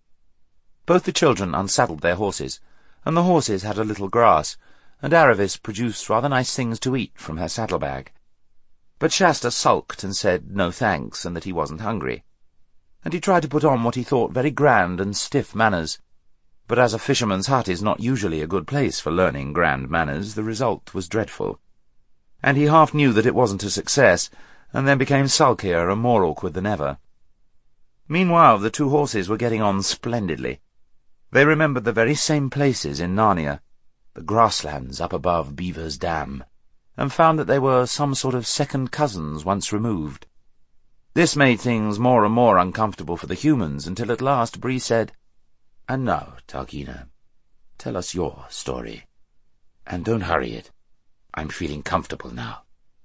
Both the children unsaddled their horses, and the horses had a little grass, and Aravis produced rather nice things to eat from her saddlebag. But Shasta sulked and said no thanks, and that he wasn't hungry. And he tried to put on what he thought very grand and stiff manners, but as a fisherman's hut is not usually a good place for learning grand manners, the result was dreadful. And he half knew that it wasn't a success, and then became sulkier and more awkward than ever. Meanwhile, the two horses were getting on splendidly. They remembered the very same places in Narnia, the grasslands up above Beaver's Dam, and found that they were some sort of second cousins once removed. This made things more and more uncomfortable for the humans, until at last Bree said, "And now, Tarkheena, tell us your story. And don't hurry it. I'm feeling comfortable now."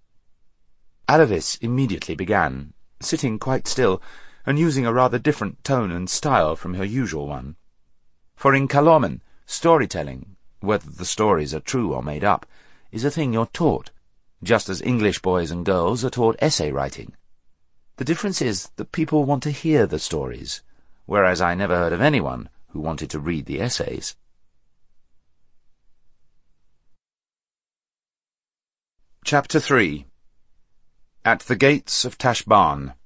Aravis immediately began, sitting quite still, and using a rather different tone and style from her usual one. For in Calormen, storytelling, whether the stories are true or made up, is a thing you're taught, just as English boys and girls are taught essay writing. The difference is that people want to hear the stories, whereas I never heard of anyone who wanted to read the essays. Chapter 3. At the Gates of Tashbaan.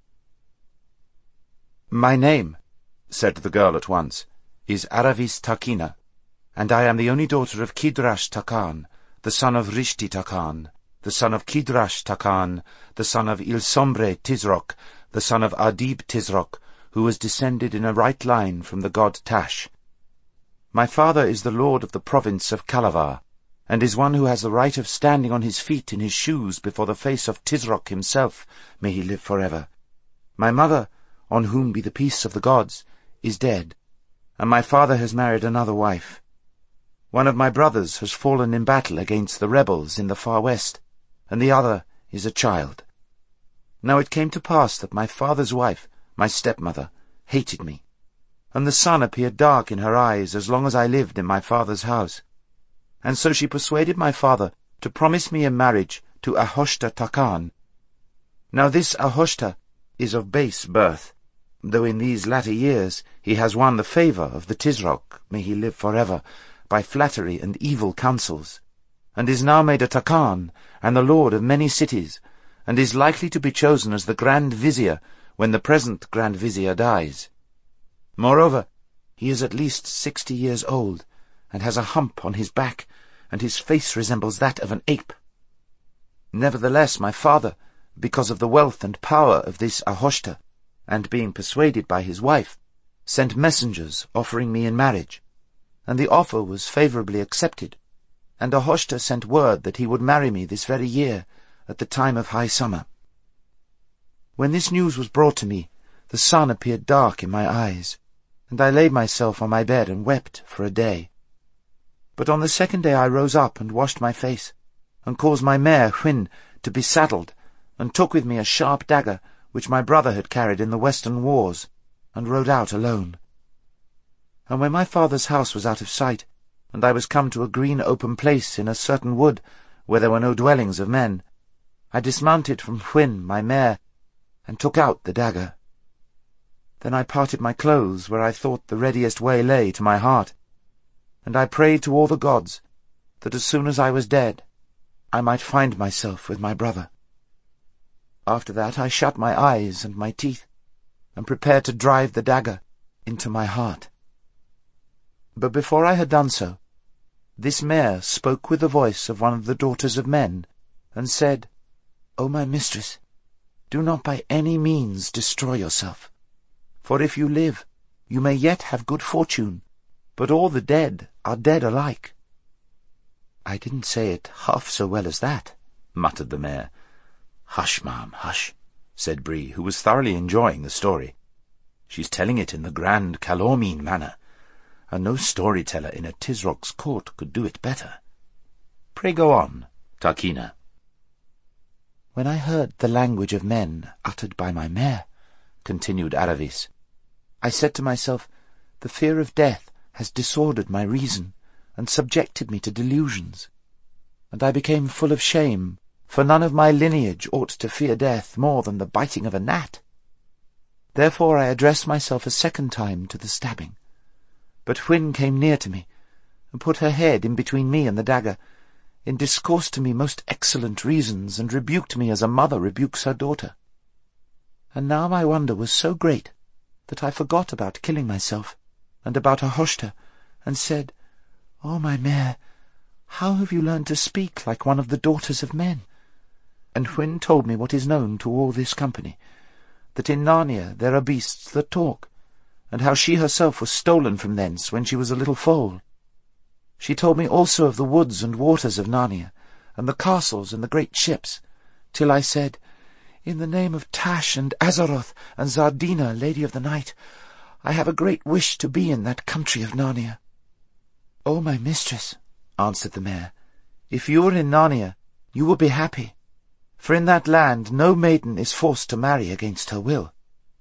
"My name," said the girl at once, "is Aravis Tarkheena, and I am the only daughter of Kidrash Takan, the son of Rishti Takan, the son of Kidrash Takan, the son of Ilsombre Tisroc, the son of Adib Tisroc, who was descended in a right line from the god Tash. My father is the lord of the province of Kalavar, and is one who has the right of standing on his feet in his shoes before the face of Tisroc himself, may he live forever. My mother, on whom be the peace of the gods, is dead, and my father has married another wife. One of my brothers has fallen in battle against the rebels in the far west, and the other is a child. Now it came to pass that my father's wife, my stepmother, hated me, and the sun appeared dark in her eyes as long as I lived in my father's house. and so she persuaded my father to promise me in marriage to Ahoshta Takan. Now this Ahoshta is of base birth, though in these latter years he has won the favour of the Tisroc, may he live forever, by flattery and evil counsels, and is now made a Takan, and the lord of many cities, and is likely to be chosen as the Grand Vizier when the present Grand Vizier dies. Moreover, he is at least 60 years old, and has a hump on his back, and his face resembles that of an ape. Nevertheless, my father, because of the wealth and power of this Ahoshta, and being persuaded by his wife, sent messengers offering me in marriage, and the offer was favourably accepted, and Ahoshta sent word that he would marry me this very year, at the time of high summer. When this news was brought to me, the sun appeared dark in my eyes, and I laid myself on my bed and wept for a day. But on the second day I rose up and washed my face, and caused my mare Hwin to be saddled, and took with me a sharp dagger which my brother had carried in the Western wars, and rode out alone. And when my father's house was out of sight, and I was come to a green open place in a certain wood, where there were no dwellings of men, I dismounted from Hwin, my mare, and took out the dagger. Then I parted my clothes where I thought the readiest way lay to my heart, and I prayed to all the gods that as soon as I was dead I might find myself with my brother. After that I shut my eyes and my teeth, and prepared to drive the dagger into my heart. But before I had done so, this mare spoke with the voice of one of the daughters of men, and said, O my mistress, do not by any means destroy yourself, for if you live, you may yet have good fortune, but all the dead are dead alike. I didn't say it half so well as that, muttered the mare. Hush, ma'am, hush, said Bree, who was thoroughly enjoying the story. She's telling it in the grand Calormene manner, and no storyteller in a Tisroc's court could do it better. Pray go on, Tarkheena. When I heard the language of men uttered by my mare, continued Aravis, I said to myself, the fear of death has disordered my reason, and subjected me to delusions. And I became full of shame, for none of my lineage ought to fear death more than the biting of a gnat. Therefore I addressed myself a second time to the stabbing. But Hwin came near to me, and put her head in between me and the dagger, and discoursed to me most excellent reasons, and rebuked me as a mother rebukes her daughter. And now my wonder was so great that I forgot about killing myself, and about Ahoshta, and said, O my mare, how have you learned to speak like one of the daughters of men? And Hwin told me what is known to all this company, that in Narnia there are beasts that talk, and how she herself was stolen from thence when she was a little foal. She told me also of the woods and waters of Narnia, and the castles and the great ships, till I said, In the name of Tash and Azaroth and Zardina, Lady of the Night, I have a great wish to be in that country of Narnia. O my mistress, answered the mare, if you were in Narnia, you would be happy, for in that land no maiden is forced to marry against her will.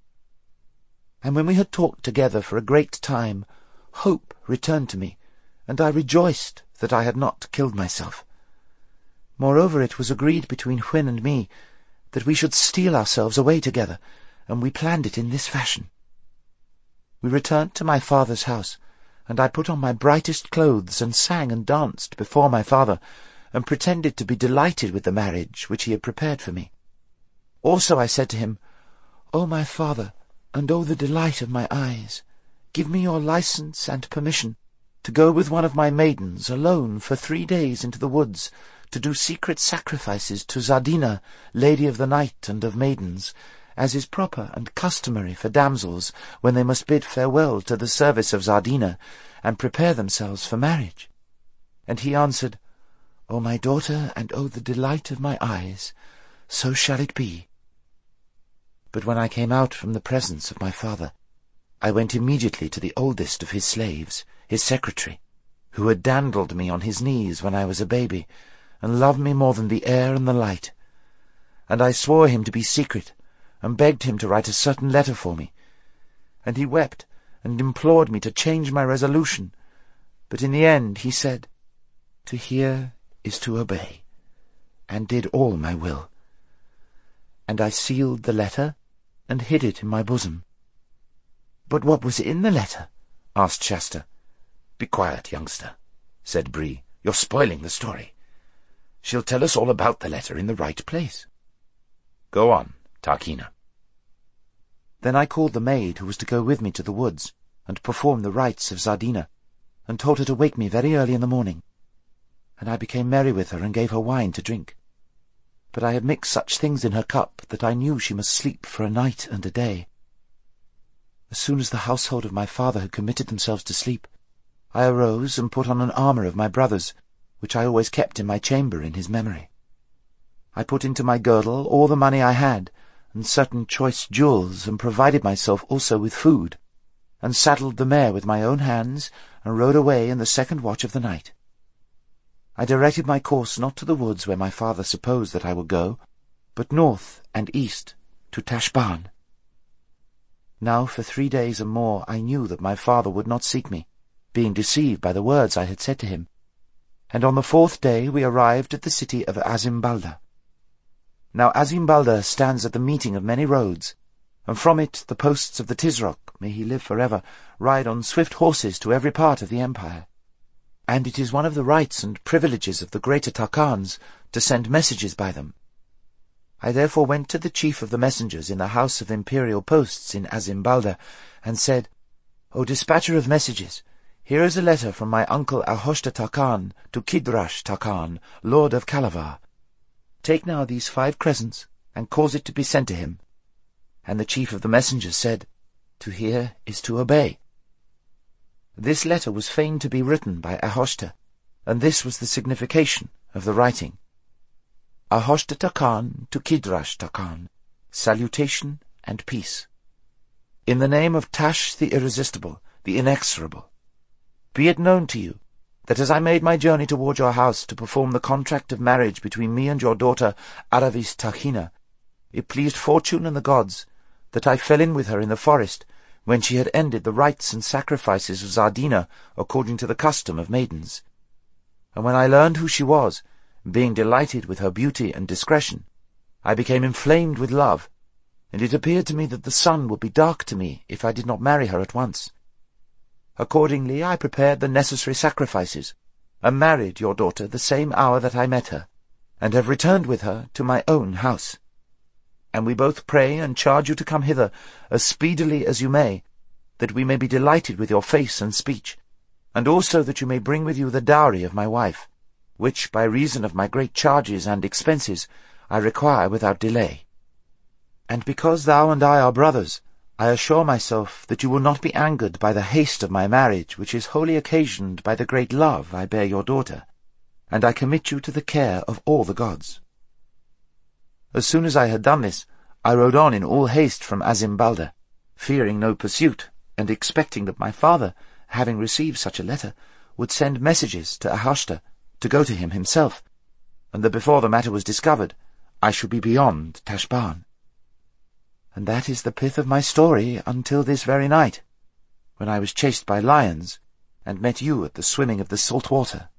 And when we had talked together for a great time, hope returned to me, and I rejoiced that I had not killed myself. Moreover, it was agreed between Hwin and me that we should steal ourselves away together, and we planned it in this fashion. We returned to my father's house, and I put on my brightest clothes and sang and danced before my father, and pretended to be delighted with the marriage which he had prepared for me. Also I said to him, O my father, and O the delight of my eyes, give me your license and permission to go with one of my maidens alone for 3 days into the woods, to do secret sacrifices to Zardina, Lady of the Night and of maidens, as is proper and customary for damsels when they must bid farewell to the service of Zardina, and prepare themselves for marriage. And he answered, O my daughter, and O the delight of my eyes, so shall it be. But when I came out from the presence of my father, I went immediately to the oldest of his slaves, his secretary, who had dandled me on his knees when I was a baby, and loved me more than the air and the light. And I swore him to be secret, and begged him to write a certain letter for me. And he wept, and implored me to change my resolution. But in the end he said, To hear is to obey, and did all my will. And I sealed the letter, and hid it in my bosom. But what was in the letter? Asked Shasta. Be quiet, youngster, said Bree. You're spoiling the story. She'll tell us all about the letter in the right place. Go on, Tarkheena. Then I called the maid who was to go with me to the woods, and perform the rites of Zardina, and told her to wake me very early in the morning. And I became merry with her, and gave her wine to drink. But I had mixed such things in her cup that I knew she must sleep for a night and a day. As soon as the household of my father had committed themselves to sleep, I arose and put on an armour of my brother's, which I always kept in my chamber in his memory. I put into my girdle all the money I had, and certain choice jewels, and provided myself also with food, and saddled the mare with my own hands, and rode away in the second watch of the night. I directed my course not to the woods where my father supposed that I would go, but north and east to Tashbaan. Now for 3 days and more I knew that my father would not seek me, being deceived by the words I had said to him, and on the 4th day we arrived at the city of Azimbalda. Now Azimbalda stands at the meeting of many roads, and from it the posts of the Tisroc, may he live forever, ride on swift horses to every part of the empire. And it is one of the rights and privileges of the greater Tarkans to send messages by them. I therefore went to the chief of the messengers in the house of imperial posts in Azimbalda, and said, O dispatcher of messages, here is a letter from my uncle Ahoshta Tarkan to Kidrash Tarkan, lord of Kalavar. Take now these 5 crescents, and cause it to be sent to him. And the chief of the messengers said, To hear is to obey. This letter was feigned to be written by Ahoshta, and this was the signification of the writing. Ahoshta Tarkan to Kidrash Tarkan, salutation and peace. In the name of Tash the Irresistible, the Inexorable, be it known to you that as I made my journey toward your house to perform the contract of marriage between me and your daughter Aravis Tarkheena, it pleased fortune and the gods that I fell in with her in the forest when she had ended the rites and sacrifices of Zardina according to the custom of maidens. And when I learned who she was, being delighted with her beauty and discretion, I became inflamed with love, and it appeared to me that the sun would be dark to me if I did not marry her at once. Accordingly I prepared the necessary sacrifices, and married your daughter the same hour that I met her, and have returned with her to my own house. And we both pray and charge you to come hither as speedily as you may, that we may be delighted with your face and speech, and also that you may bring with you the dowry of my wife, which, by reason of my great charges and expenses, I require without delay. And because thou and I are brothers, I assure myself that you will not be angered by the haste of my marriage, which is wholly occasioned by the great love I bear your daughter, and I commit you to the care of all the gods. As soon as I had done this, I rode on in all haste from Azimbalda, fearing no pursuit, and expecting that my father, having received such a letter, would send messages to Ahoshta to go to him himself, and that before the matter was discovered, I should be beyond Tashbaan. And that is the pith of my story until this very night, when I was chased by lions, and met you at the swimming of the salt water.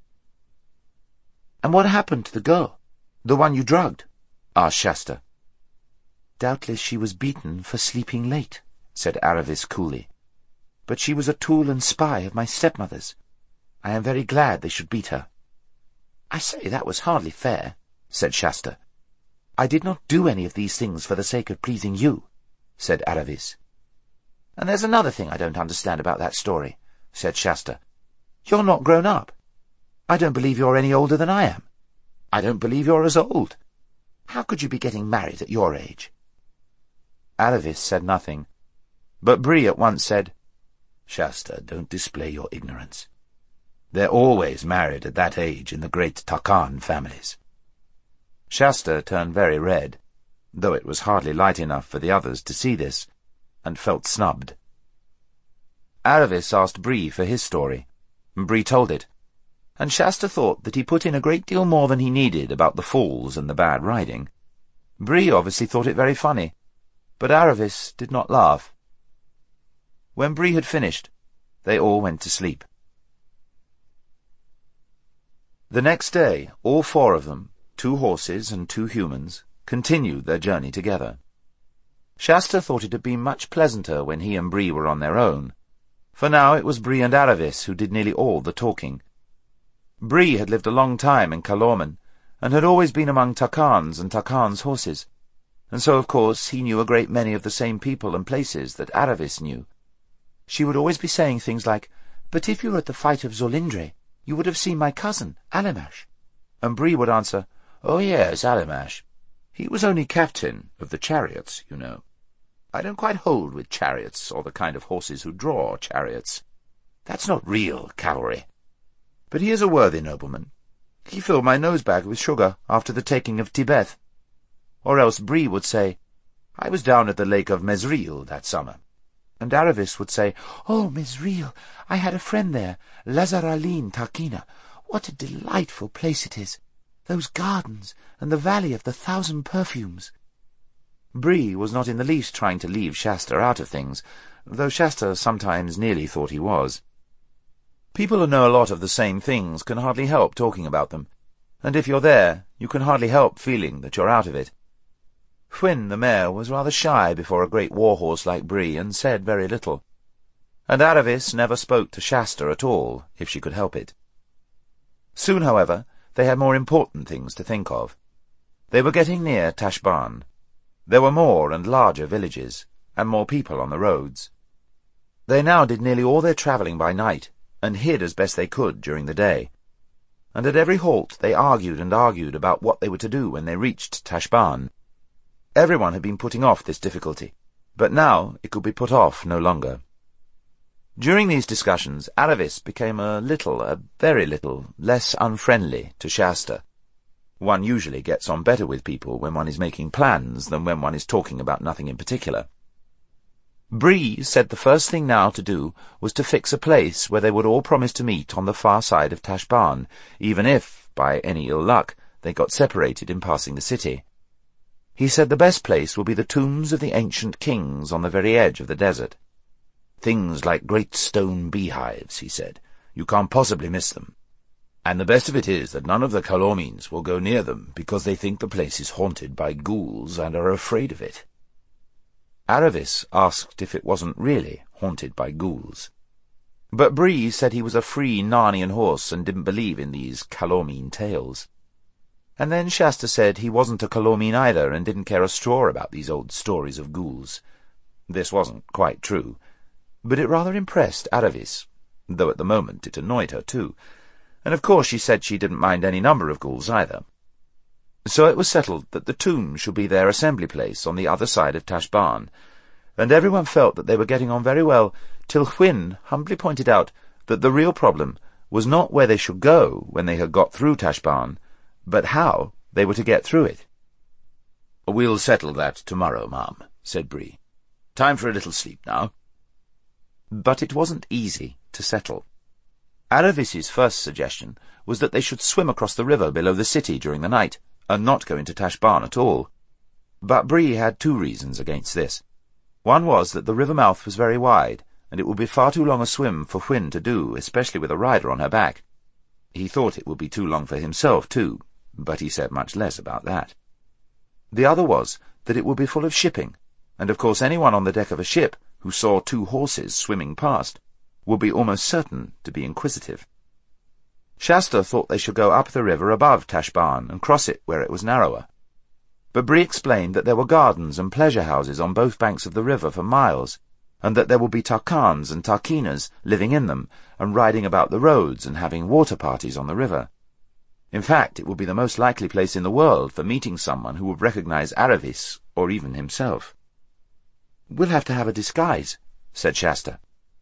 And what happened to the girl, the one you drugged? Asked Shasta. Doubtless she was beaten for sleeping late, said Aravis coolly. But she was a tool and spy of my stepmother's. I am very glad they should beat her. I say, that was hardly fair, said Shasta. I did not do any of these things for the sake of pleasing you, said Aravis. And there's another thing I don't understand about that story, said Shasta. You're not grown up. I don't believe you're any older than I am. I don't believe you're as old. How could you be getting married at your age? Aravis said nothing, but Bree at once said, Shasta, don't display your ignorance. They're always married at that age in the great Tarkan families. Shasta turned very red, though it was hardly light enough for the others to see this, and felt snubbed. Aravis asked Bree for his story, and Bree told it, and Shasta thought that he put in a great deal more than he needed about the falls and the bad riding. Bree obviously thought it very funny, but Aravis did not laugh. When Bree had finished, they all went to sleep. The next day, all four of them, 2 horses and 2 humans, continued their journey together. Shasta thought it had been much pleasanter when he and Bree were on their own, for now it was Bree and Aravis who did nearly all the talking. Bree had lived a long time in Calormen, and had always been among Tarkhan's and Tarkhan's horses, and so of course he knew a great many of the same people and places that Aravis knew. She would always be saying things like, "But if you were at the fight of Zolindre, you would have seen my cousin, Alimash." And Bree would answer, "Oh yes, Alimash. He was only captain of the chariots, you know. I don't quite hold with chariots, or the kind of horses who draw chariots. That's not real cavalry. But he is a worthy nobleman. He filled my nosebag with sugar after the taking of Tibet." Or else Bree would say, "I was down at the lake of Mesril that summer." And Aravis would say, "Oh, Mesril, I had a friend there, Lazaraline Tarkina. What a delightful place it is! Those gardens, and the valley of the 1,000 perfumes." Bree was not in the least trying to leave Shasta out of things, though Shasta sometimes nearly thought he was. People who know a lot of the same things can hardly help talking about them, and if you're there, you can hardly help feeling that you're out of it. Hwin, the mare, was rather shy before a great war-horse like Bree, and said very little. And Aravis never spoke to Shasta at all, if she could help it. Soon, however, they had more important things to think of. They were getting near Tashbaan. There were more and larger villages, and more people on the roads. They now did nearly all their travelling by night, and hid as best they could during the day. And at every halt they argued and argued about what they were to do when they reached Tashbaan. Everyone had been putting off this difficulty, but now it could be put off no longer. During these discussions, Aravis became a very little, less unfriendly to Shasta. One usually gets on better with people when one is making plans than when one is talking about nothing in particular. Bree said the first thing now to do was to fix a place where they would all promise to meet on the far side of Tashbaan, even if, by any ill luck, they got separated in passing the city. He said the best place would be the tombs of the ancient kings on the very edge of the desert. "Things like great stone beehives," he said. "You can't possibly miss them. And the best of it is that none of the Calormenes will go near them because they think the place is haunted by ghouls and are afraid of it." Aravis asked if it wasn't really haunted by ghouls. But Bree said he was a free Narnian horse and didn't believe in these Calormene tales. And then Shasta said he wasn't a Calormene either and didn't care a straw about these old stories of ghouls. This wasn't quite true, but it rather impressed Aravis, though at the moment it annoyed her too, and of course she said she didn't mind any number of ghouls either. So it was settled that the tomb should be their assembly place on the other side of Tashbaan, and everyone felt that they were getting on very well till Hwin humbly pointed out that the real problem was not where they should go when they had got through Tashbaan, but how they were to get through it. "We'll settle that tomorrow, ma'am," said Bree. "Time for a little sleep now." But it wasn't easy to settle. Aravis's first suggestion was that they should swim across the river below the city during the night, and not go into Tashbaan at all. But Bree had 2 reasons against this. One was that the river mouth was very wide, and it would be far too long a swim for Hwin to do, especially with a rider on her back. He thought it would be too long for himself, too, but he said much less about that. The other was that it would be full of shipping, and of course anyone on the deck of a ship who saw 2 horses swimming past would be almost certain to be inquisitive. Shasta thought they should go up the river above Tashbaan and cross it where it was narrower. But Bree explained that there were gardens and pleasure houses on both banks of the river for miles, and that there would be Tarkhans and Tarkinas living in them, and riding about the roads and having water parties on the river. In fact, it would be the most likely place in the world for meeting someone who would recognize Aravis, or even himself. "We'll have to have a disguise," said Shasta.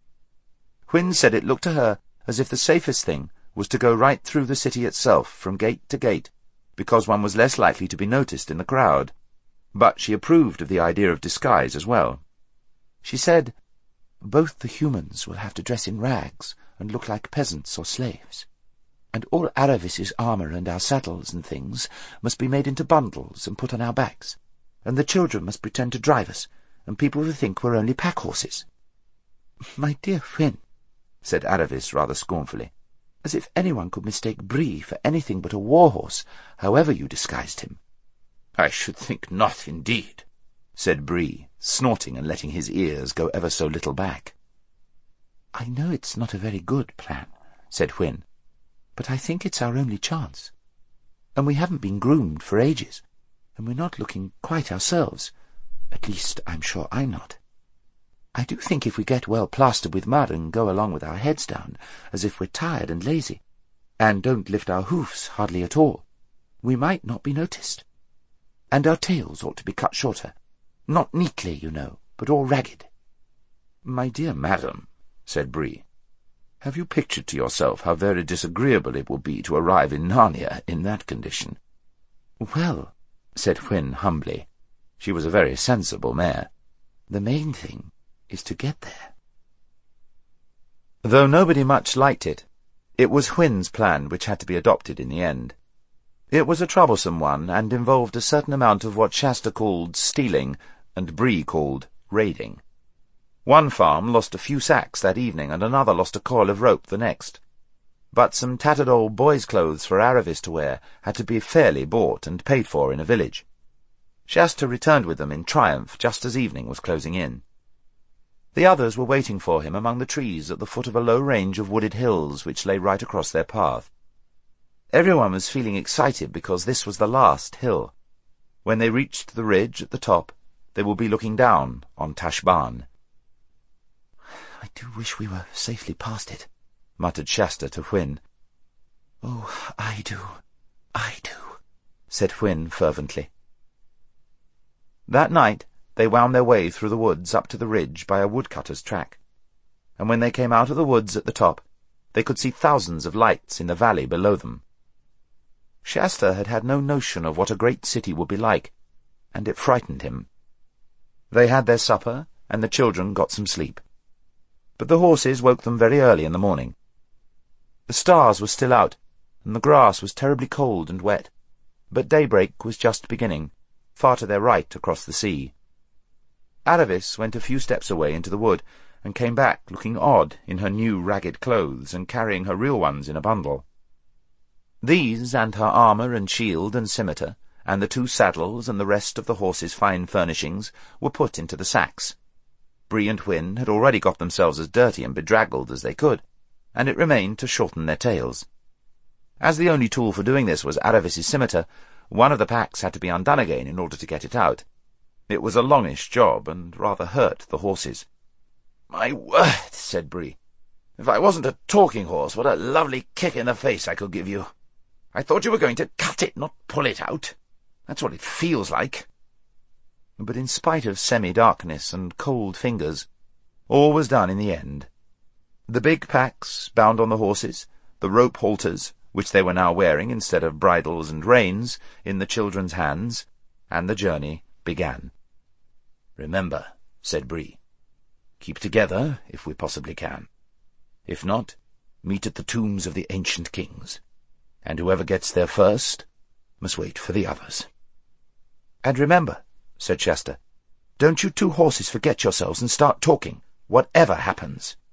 Hwin said it looked to her as if the safest thing was to go right through the city itself, from gate to gate, because one was less likely to be noticed in the crowd. But she approved of the idea of disguise as well. She said, "Both the humans will have to dress in rags and look like peasants or slaves. And all Aravis's armour and our saddles and things must be made into bundles and put on our backs, and the children must pretend to drive us, and people will think we're only pack horses." "My dear Hwin," said Aravis rather scornfully, As if anyone could mistake Bree for anything but a war-horse, however you disguised him." "I should think not, indeed," said Bree, snorting and letting his ears go ever so little back. "I know it's not a very good plan," said Hwin, "but I think it's our only chance. And we haven't been groomed for ages, and we're not looking quite ourselves. At least, I'm sure I'm not. I do think if we get well plastered with mud and go along with our heads down, as if we're tired and lazy, and don't lift our hoofs hardly at all, we might not be noticed. And our tails ought to be cut shorter. Not neatly, you know, but all ragged." "My dear madam," said Bree, "have you pictured to yourself how very disagreeable it will be to arrive in Narnia in that condition?" "Well," said Hwin humbly, she was a very sensible mare, "the main thing is to get there." Though nobody much liked it, it was Hwin's plan which had to be adopted in the end. It was a troublesome one, and involved a certain amount of what Shasta called stealing, and Bree called raiding. One farm lost a few sacks that evening, and another lost a coil of rope the next. But some tattered old boys' clothes for Aravis to wear had to be fairly bought and paid for in a village. Shasta returned with them in triumph just as evening was closing in. The others were waiting for him among the trees at the foot of a low range of wooded hills which lay right across their path. Everyone was feeling excited because this was the last hill. When they reached the ridge at the top, they would be looking down on Tashbaan. "I do wish we were safely past it," muttered Shasta to Hwin. "Oh, I do, said Hwin fervently. That night they wound their way through the woods up to the ridge by a woodcutter's track, and when they came out of the woods at the top, they could see thousands of lights in the valley below them. Shasta had had no notion of what a great city would be like, and it frightened him. They had their supper, and the children got some sleep. But the horses woke them very early in the morning. The stars were still out, and the grass was terribly cold and wet, but daybreak was just beginning, far to their right across the sea. Aravis went a few steps away into the wood, and came back looking odd in her new ragged clothes and carrying her real ones in a bundle. These, and her armour and shield and scimitar, and the 2 saddles and the rest of the horse's fine furnishings, were put into the sacks. Bree and Hwin had already got themselves as dirty and bedraggled as they could, and it remained to shorten their tails. As the only tool for doing this was Aravis's scimitar, one of the packs had to be undone again in order to get it out. It was a longish job, and rather hurt the horses. "My word," said Bree, "if I wasn't a talking horse, what a lovely kick in the face I could give you. I thought you were going to cut it, not pull it out. That's what it feels like." But in spite of semi-darkness and cold fingers, all was done in the end. The big packs bound on the horses, the rope halters, which they were now wearing instead of bridles and reins, in the children's hands, and the journey began. "Remember," said Bree, "keep together if we possibly can. If not, meet at the tombs of the ancient kings, and whoever gets there first must wait for the others." "And remember," said Shasta, "don't you 2 horses forget yourselves and start talking, whatever happens."